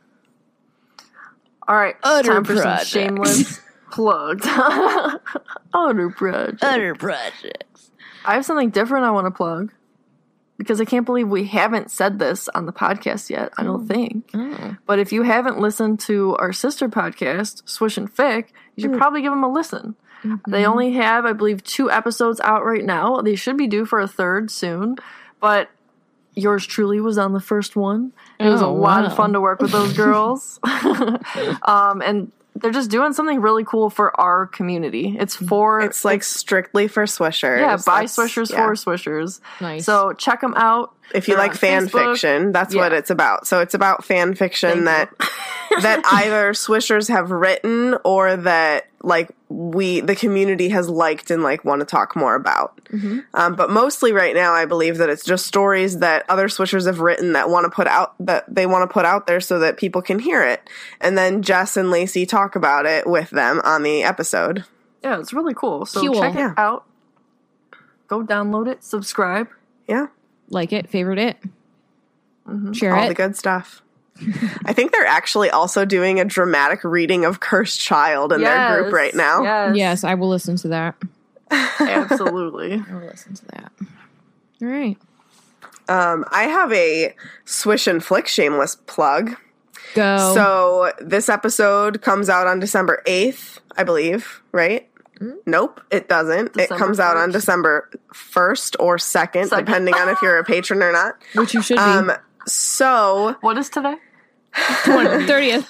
F: All right,
B: Utter
F: time for some
B: projects.
F: shameless plugged. Utter projects.
B: Utter projects.
F: I have something different I want to plug because I can't believe we haven't said this on the podcast yet. I don't think.
B: Oh.
F: But if you haven't listened to our sister podcast, Swish and Fic, you should probably give them a listen. They only have, I believe, 2 episodes out right now. They should be due for a 3rd soon. But yours truly was on the first one. It was a lot of fun to work with those girls. And they're just doing something really cool for our community. It's
E: It's strictly for Swishers.
F: yeah, by
E: That's-
F: Swishers
E: yeah.
F: for Swishers.
B: Nice.
F: So check them out.
E: If you
F: They're
E: like
F: on
E: fan
F: Facebook.
E: fiction, that's what
F: Yeah.
E: it's about. So it's about fan fiction
F: Thank
E: that either Swishers have written or that the community has liked and want to talk more about. But mostly right now, I believe that it's just stories that other Swishers have written that they want to put out there so that people can hear it, and then Jess and Lacey talk about it with them on the episode.
F: Yeah, it's really cool. So
B: Cool.
F: check
E: Yeah.
F: it out. Go download it. Subscribe.
E: Yeah,
B: Like it, favorite it, share
E: all
B: it.
E: the good stuff. I think they're actually also doing a dramatic reading of Cursed Child in their group right now.
F: Yes.
B: Yes, I will listen to that.
F: Absolutely.
B: I will listen to that. All right.
E: I have a Swish and Flick shameless plug.
B: Go.
E: So this episode comes out on December 8th, I believe, right? Nope, it doesn't.
F: December
E: it comes out on
F: 1st.
E: December 1st or 2nd, depending on if you're a patron or not.
B: Which you should be.
E: So
F: What is today?
B: 30th.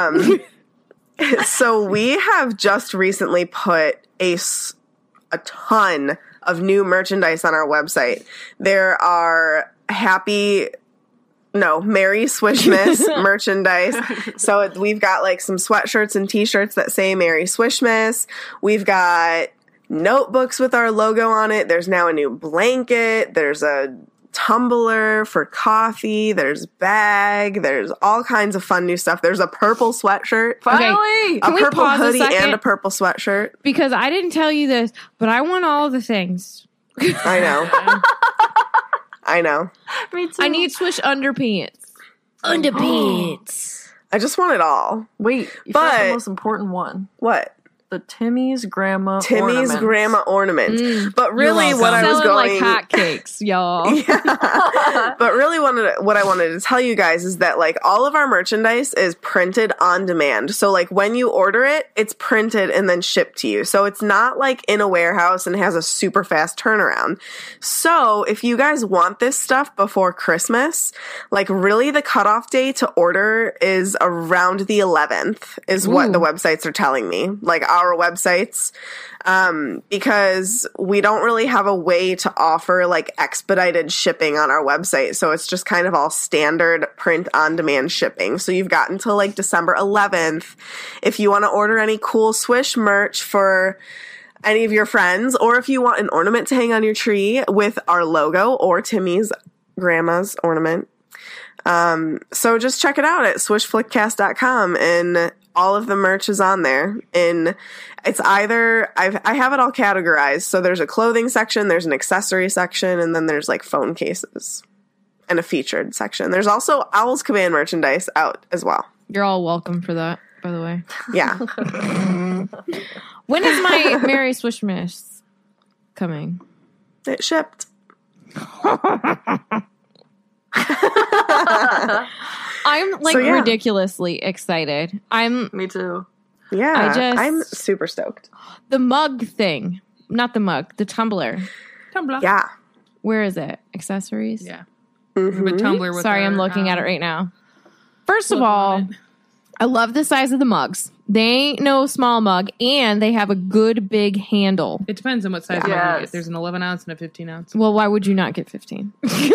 E: So we have just recently put a ton of new merchandise on our website. There are Merry Swishmas merchandise. So we've got some sweatshirts and t-shirts that say Merry Swishmas. We've got notebooks with our logo on it. There's now a new blanket. There's a tumbler for coffee. There's bag. There's all kinds of fun new stuff. There's a purple sweatshirt.
F: Finally!
E: A
B: Can we
E: purple
B: pause a
E: hoodie
B: second?
E: and a purple sweatshirt.
B: Because I didn't tell you this, but I want all the things.
E: I know. I know.
F: Me too.
B: I need Swish underpants. Underpants.
E: I just want it all.
F: Wait, you forgot the
E: But-
F: most important one.
E: What?
F: The Timmy's grandma
E: Timmy's
F: ornaments.
E: grandma ornaments. But really
C: welcome.
E: what I was
B: Selling
E: going
B: like hotcakes, y'all.
E: But really what I wanted to tell you guys is that all of our merchandise is printed on demand. So when you order it, it's printed and then shipped to you. So it's not in a warehouse and has a super fast turnaround. So if you guys want this stuff before Christmas, really the cutoff day to order is around the 11th is what the websites are telling me. Our websites. Because we don't really have a way to offer expedited shipping on our website. So it's just kind of all standard print on demand shipping. So you've got until December 11th. If you want to order any cool Swish merch for any of your friends, or if you want an ornament to hang on your tree with our logo or Timmy's grandma's ornament. So just check it out at swishflickcast.com, and all of the merch is on there. And it's either, I have it all categorized. So there's a clothing section, there's an accessory section, and then there's phone cases and a featured section. There's also Owl's Command merchandise out as well.
B: You're all welcome for that, by the way.
E: Yeah.
B: When is my Merry Swishmas coming?
E: It shipped.
B: I'm
E: So, yeah.
B: ridiculously excited.
F: Me too.
E: Yeah.
B: I
E: I'm super stoked.
B: The mug thing. Not the mug, the tumbler.
C: Tumblr.
E: Yeah.
B: Where is it? Accessories?
C: Yeah.
E: Mhm.
C: With Tumblr with
B: Sorry,
C: our,
B: I'm looking at it right now. First of
C: logo
B: all,
C: on it.
B: I love the size of the mugs. They ain't no small mug, and they have a good big handle.
C: It depends on what size mug you
F: Yes.
C: get. There's an 11 ounce and a 15 ounce.
B: Well, why would you not get 15?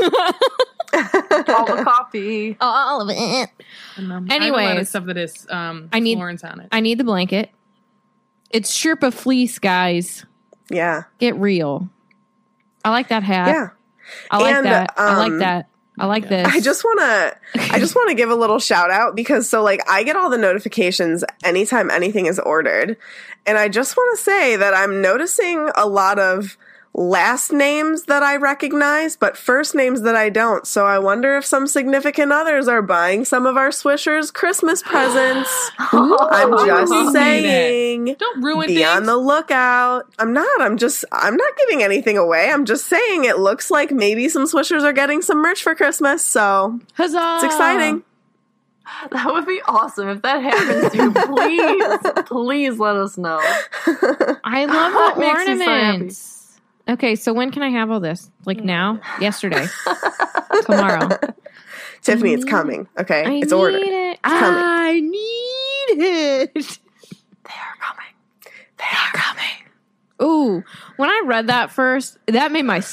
F: All the coffee.
B: All of it.
C: I don't know. I have a lot of
B: Anyways,
C: stuff that is
B: need-
C: Florence on it.
B: I need the blanket. It's Sherpa fleece, guys.
E: Yeah.
B: Get real. I like that hat.
E: Yeah.
B: I like
E: And,
B: that. I like
E: um,
B: that I like this.
E: I just want to give a little shout out because so like I get all the notifications anytime anything is ordered. And I just want to say that I'm noticing a lot of last names that I recognize, but first names that I don't. So I wonder if some significant others are buying some of our Swishers Christmas presents. I'm just saying.
C: Don't ruin
E: Be
C: things.
E: on the lookout. I'm not giving anything away. I'm just saying it looks like maybe some Swishers are getting some merch for Christmas. So
B: Huzzah!
E: it's exciting.
F: That would be awesome if that happens to you. Please let us know.
B: I love
F: That
B: the
F: makes me so happy.
B: ornaments. Okay, so when can I have all this? Like now? Yesterday? Tomorrow?
E: Tiffany, it's coming. Okay,
B: I
E: it's
B: need
E: ordered.
B: it.
E: coming.
B: I need it.
F: They are coming.
E: They are coming.
B: Ooh, when I read that first, that made my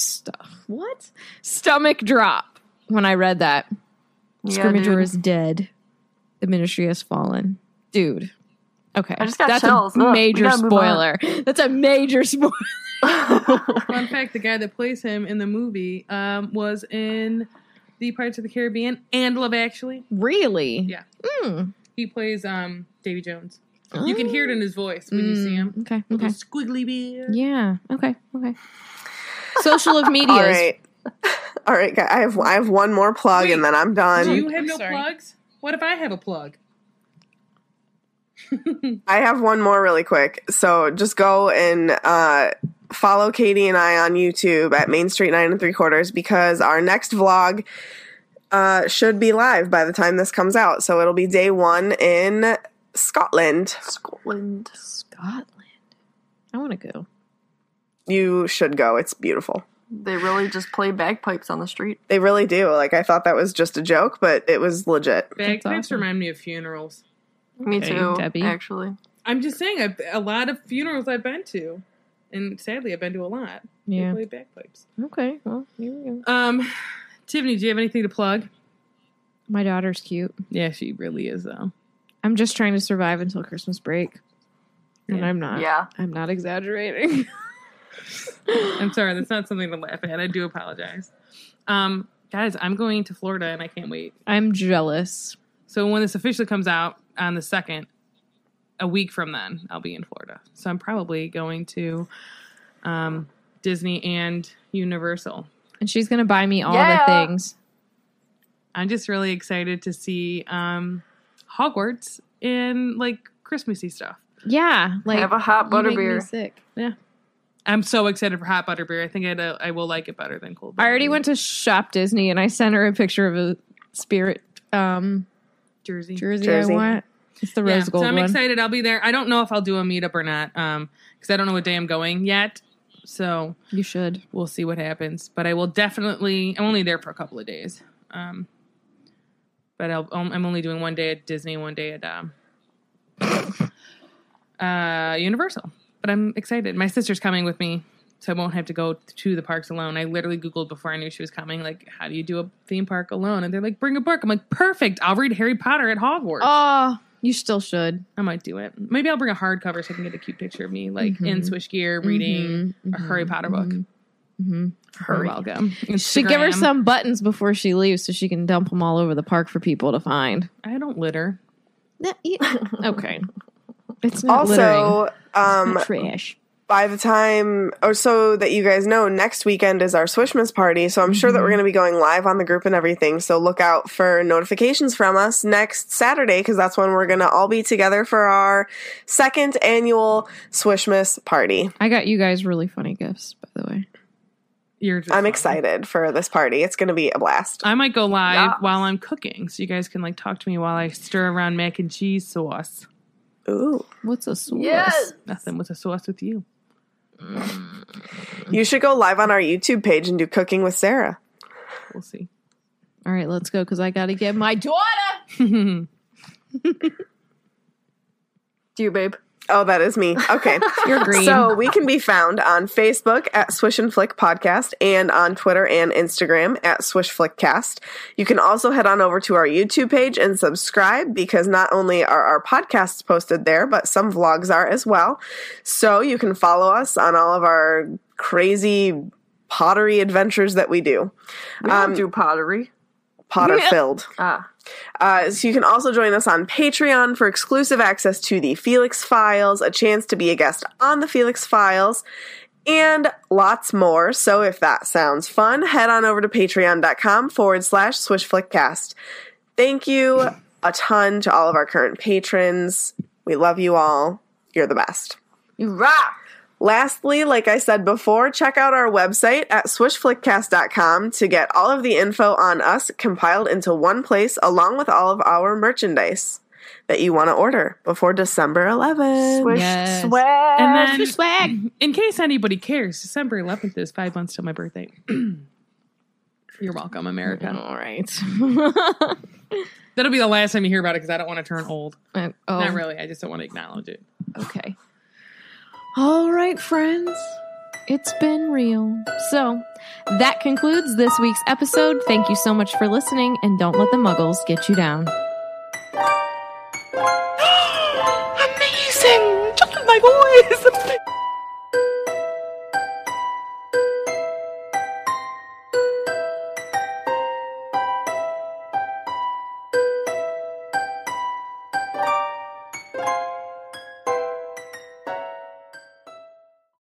B: stomach drop. When I read that,
F: Yeah,
B: Scrimmager
F: dude.
B: is dead. The Ministry has fallen, dude. Okay,
F: I just got
B: that's
F: chills.
B: a
F: Ugh, we
B: major
F: gotta move on.
B: spoiler. That's a major spoiler.
C: Fun fact: the guy that plays him in the movie was in the Pirates of the Caribbean and Love Actually.
B: Really?
C: Yeah.
B: Mm.
C: He plays Davy Jones. You can hear it in his voice when you see him.
B: Okay.
C: With
B: Okay.
C: a squiggly beard.
B: Yeah. Okay. Okay. Social of media.
E: All right. All right, guys. I have one more plug
C: Wait,
E: and then I'm done.
C: Do you have no
B: Sorry.
C: plugs? What if I have a plug?
E: I have one more really quick. So just go and follow Katie and I on YouTube at Main Street 9 3/4 because our next vlog should be live by the time this comes out. So it'll be day 1 in Scotland.
F: Scotland.
B: Scotland. I want to go.
E: You should go. It's beautiful.
F: They really just play bagpipes on the street.
E: They really do. Like I thought that was just a joke, but it was legit.
C: Bagpipes
B: awesome.
C: remind me of funerals.
F: Me
B: Okay,
F: too,
B: Debbie.
F: actually.
C: I'm just saying, a lot of funerals I've been to, and sadly I've been to a lot.
B: Yeah.
C: They play bagpipes.
B: Okay. Well, here we go.
C: Tiffany, do you have anything to plug?
B: My daughter's cute.
C: Yeah, she really is though.
B: I'm just trying to survive until Christmas break. And
C: Yeah.
B: I'm not.
F: Yeah.
B: I'm not exaggerating.
C: I'm sorry, that's not something to laugh at. I do apologize. Guys, I'm going to Florida and I can't wait.
B: I'm jealous.
C: So when this officially comes out on the 2nd, a week from then, I'll be in Florida. So I'm probably going to Disney and Universal.
B: And she's going to buy me all
F: Yeah.
B: the things.
C: I'm just really excited to see Hogwarts and like Christmassy stuff.
B: Yeah. Like,
F: Have a hot
B: you make me
F: butterbeer.
B: sick.
C: Yeah. I'm so excited for hot butterbeer. I think I will like it better than cold.
B: I already
C: butterbeer.
B: went to Shop Disney and I sent her a picture of a Spirit
C: Jersey.
B: jersey I want. It's the rose gold
C: so I'm
B: one.
C: excited. I'll be there. I don't know if I'll do a meetup or not because I don't know what day I'm going yet. So
B: You should.
C: we'll see what happens. But I will definitely. I'm only there for a couple of days. But I'm only doing one day at Disney, one day at Universal. But I'm excited. My sister's coming with me, so I won't have to go to the parks alone. I literally Googled before I knew she was coming, like, how do you do a theme park alone? And they're like, bring a book. I'm like, perfect. I'll read Harry Potter at Hogwarts.
B: Oh, you still should.
C: I might do it. Maybe I'll bring a hardcover so I can get a cute picture of me, like in Swish gear, reading a Harry Potter book. You're welcome.
B: Should give her
C: Instagram.
B: some buttons before she leaves so she can dump them all over the park for people to find.
C: I don't litter.
B: Okay. It's not
E: Also,
B: littering. Trash.
E: by the time, or so that you guys know, next weekend is our Swishmas party. So I'm sure that we're going to be going live on the group and everything. So look out for notifications from us next Saturday because that's when we're going to all be together for our 2nd annual Swishmas party.
B: I got you guys really funny gifts, by the way.
C: You're just
E: I'm
C: funny.
E: excited for this party. It's going to be a blast.
C: I might go live
F: Yes.
C: while I'm cooking, so you guys can like talk to me while I stir around mac and cheese sauce.
E: Ooh.
B: What's a sauce?
F: Yes.
C: Nothing with a sauce with you.
E: You should go live on our YouTube page and do Cooking with Sarah.
C: We'll see.
B: All right, let's go because I got to get my daughter.
F: Do you, babe?
E: Oh, that is me. Okay.
B: You're green.
E: So we can be found on Facebook at Swish and Flick Podcast and on Twitter and Instagram at Swish Flick Cast. You can also head on over to our YouTube page and subscribe because not only are our podcasts posted there, but some vlogs are as well. So you can follow us on all of our crazy pottery adventures that we do.
F: We don't do pottery.
E: Potter filled. So you can also join us on Patreon for exclusive access to the Felix Files, a chance to be a guest on the Felix Files, and lots more. So if that sounds fun, head on over to patreon.com/swishflickcast. Thank you a ton to all of our current patrons. We love you all. You're the best.
F: You rock!
E: Lastly, like I said before, check out our website at swishflickcast.com to get all of the info on us compiled into one place, along with all of our merchandise that you want to order before December 11th.
F: Swish
C: Yes.
F: swag!
C: And then,
B: Swish swag.
C: in case anybody cares, December 11th is 5 months till my birthday. You're welcome, America.
B: All right.
C: That'll be the last time you hear about it because I don't want to turn old.
B: Oh,
C: Not really. I just don't want to acknowledge it.
B: okay. All right, friends. It's been real. So, that concludes this week's episode. Thank you so much for listening, and don't let the muggles get you down.
C: Amazing! Just my voice!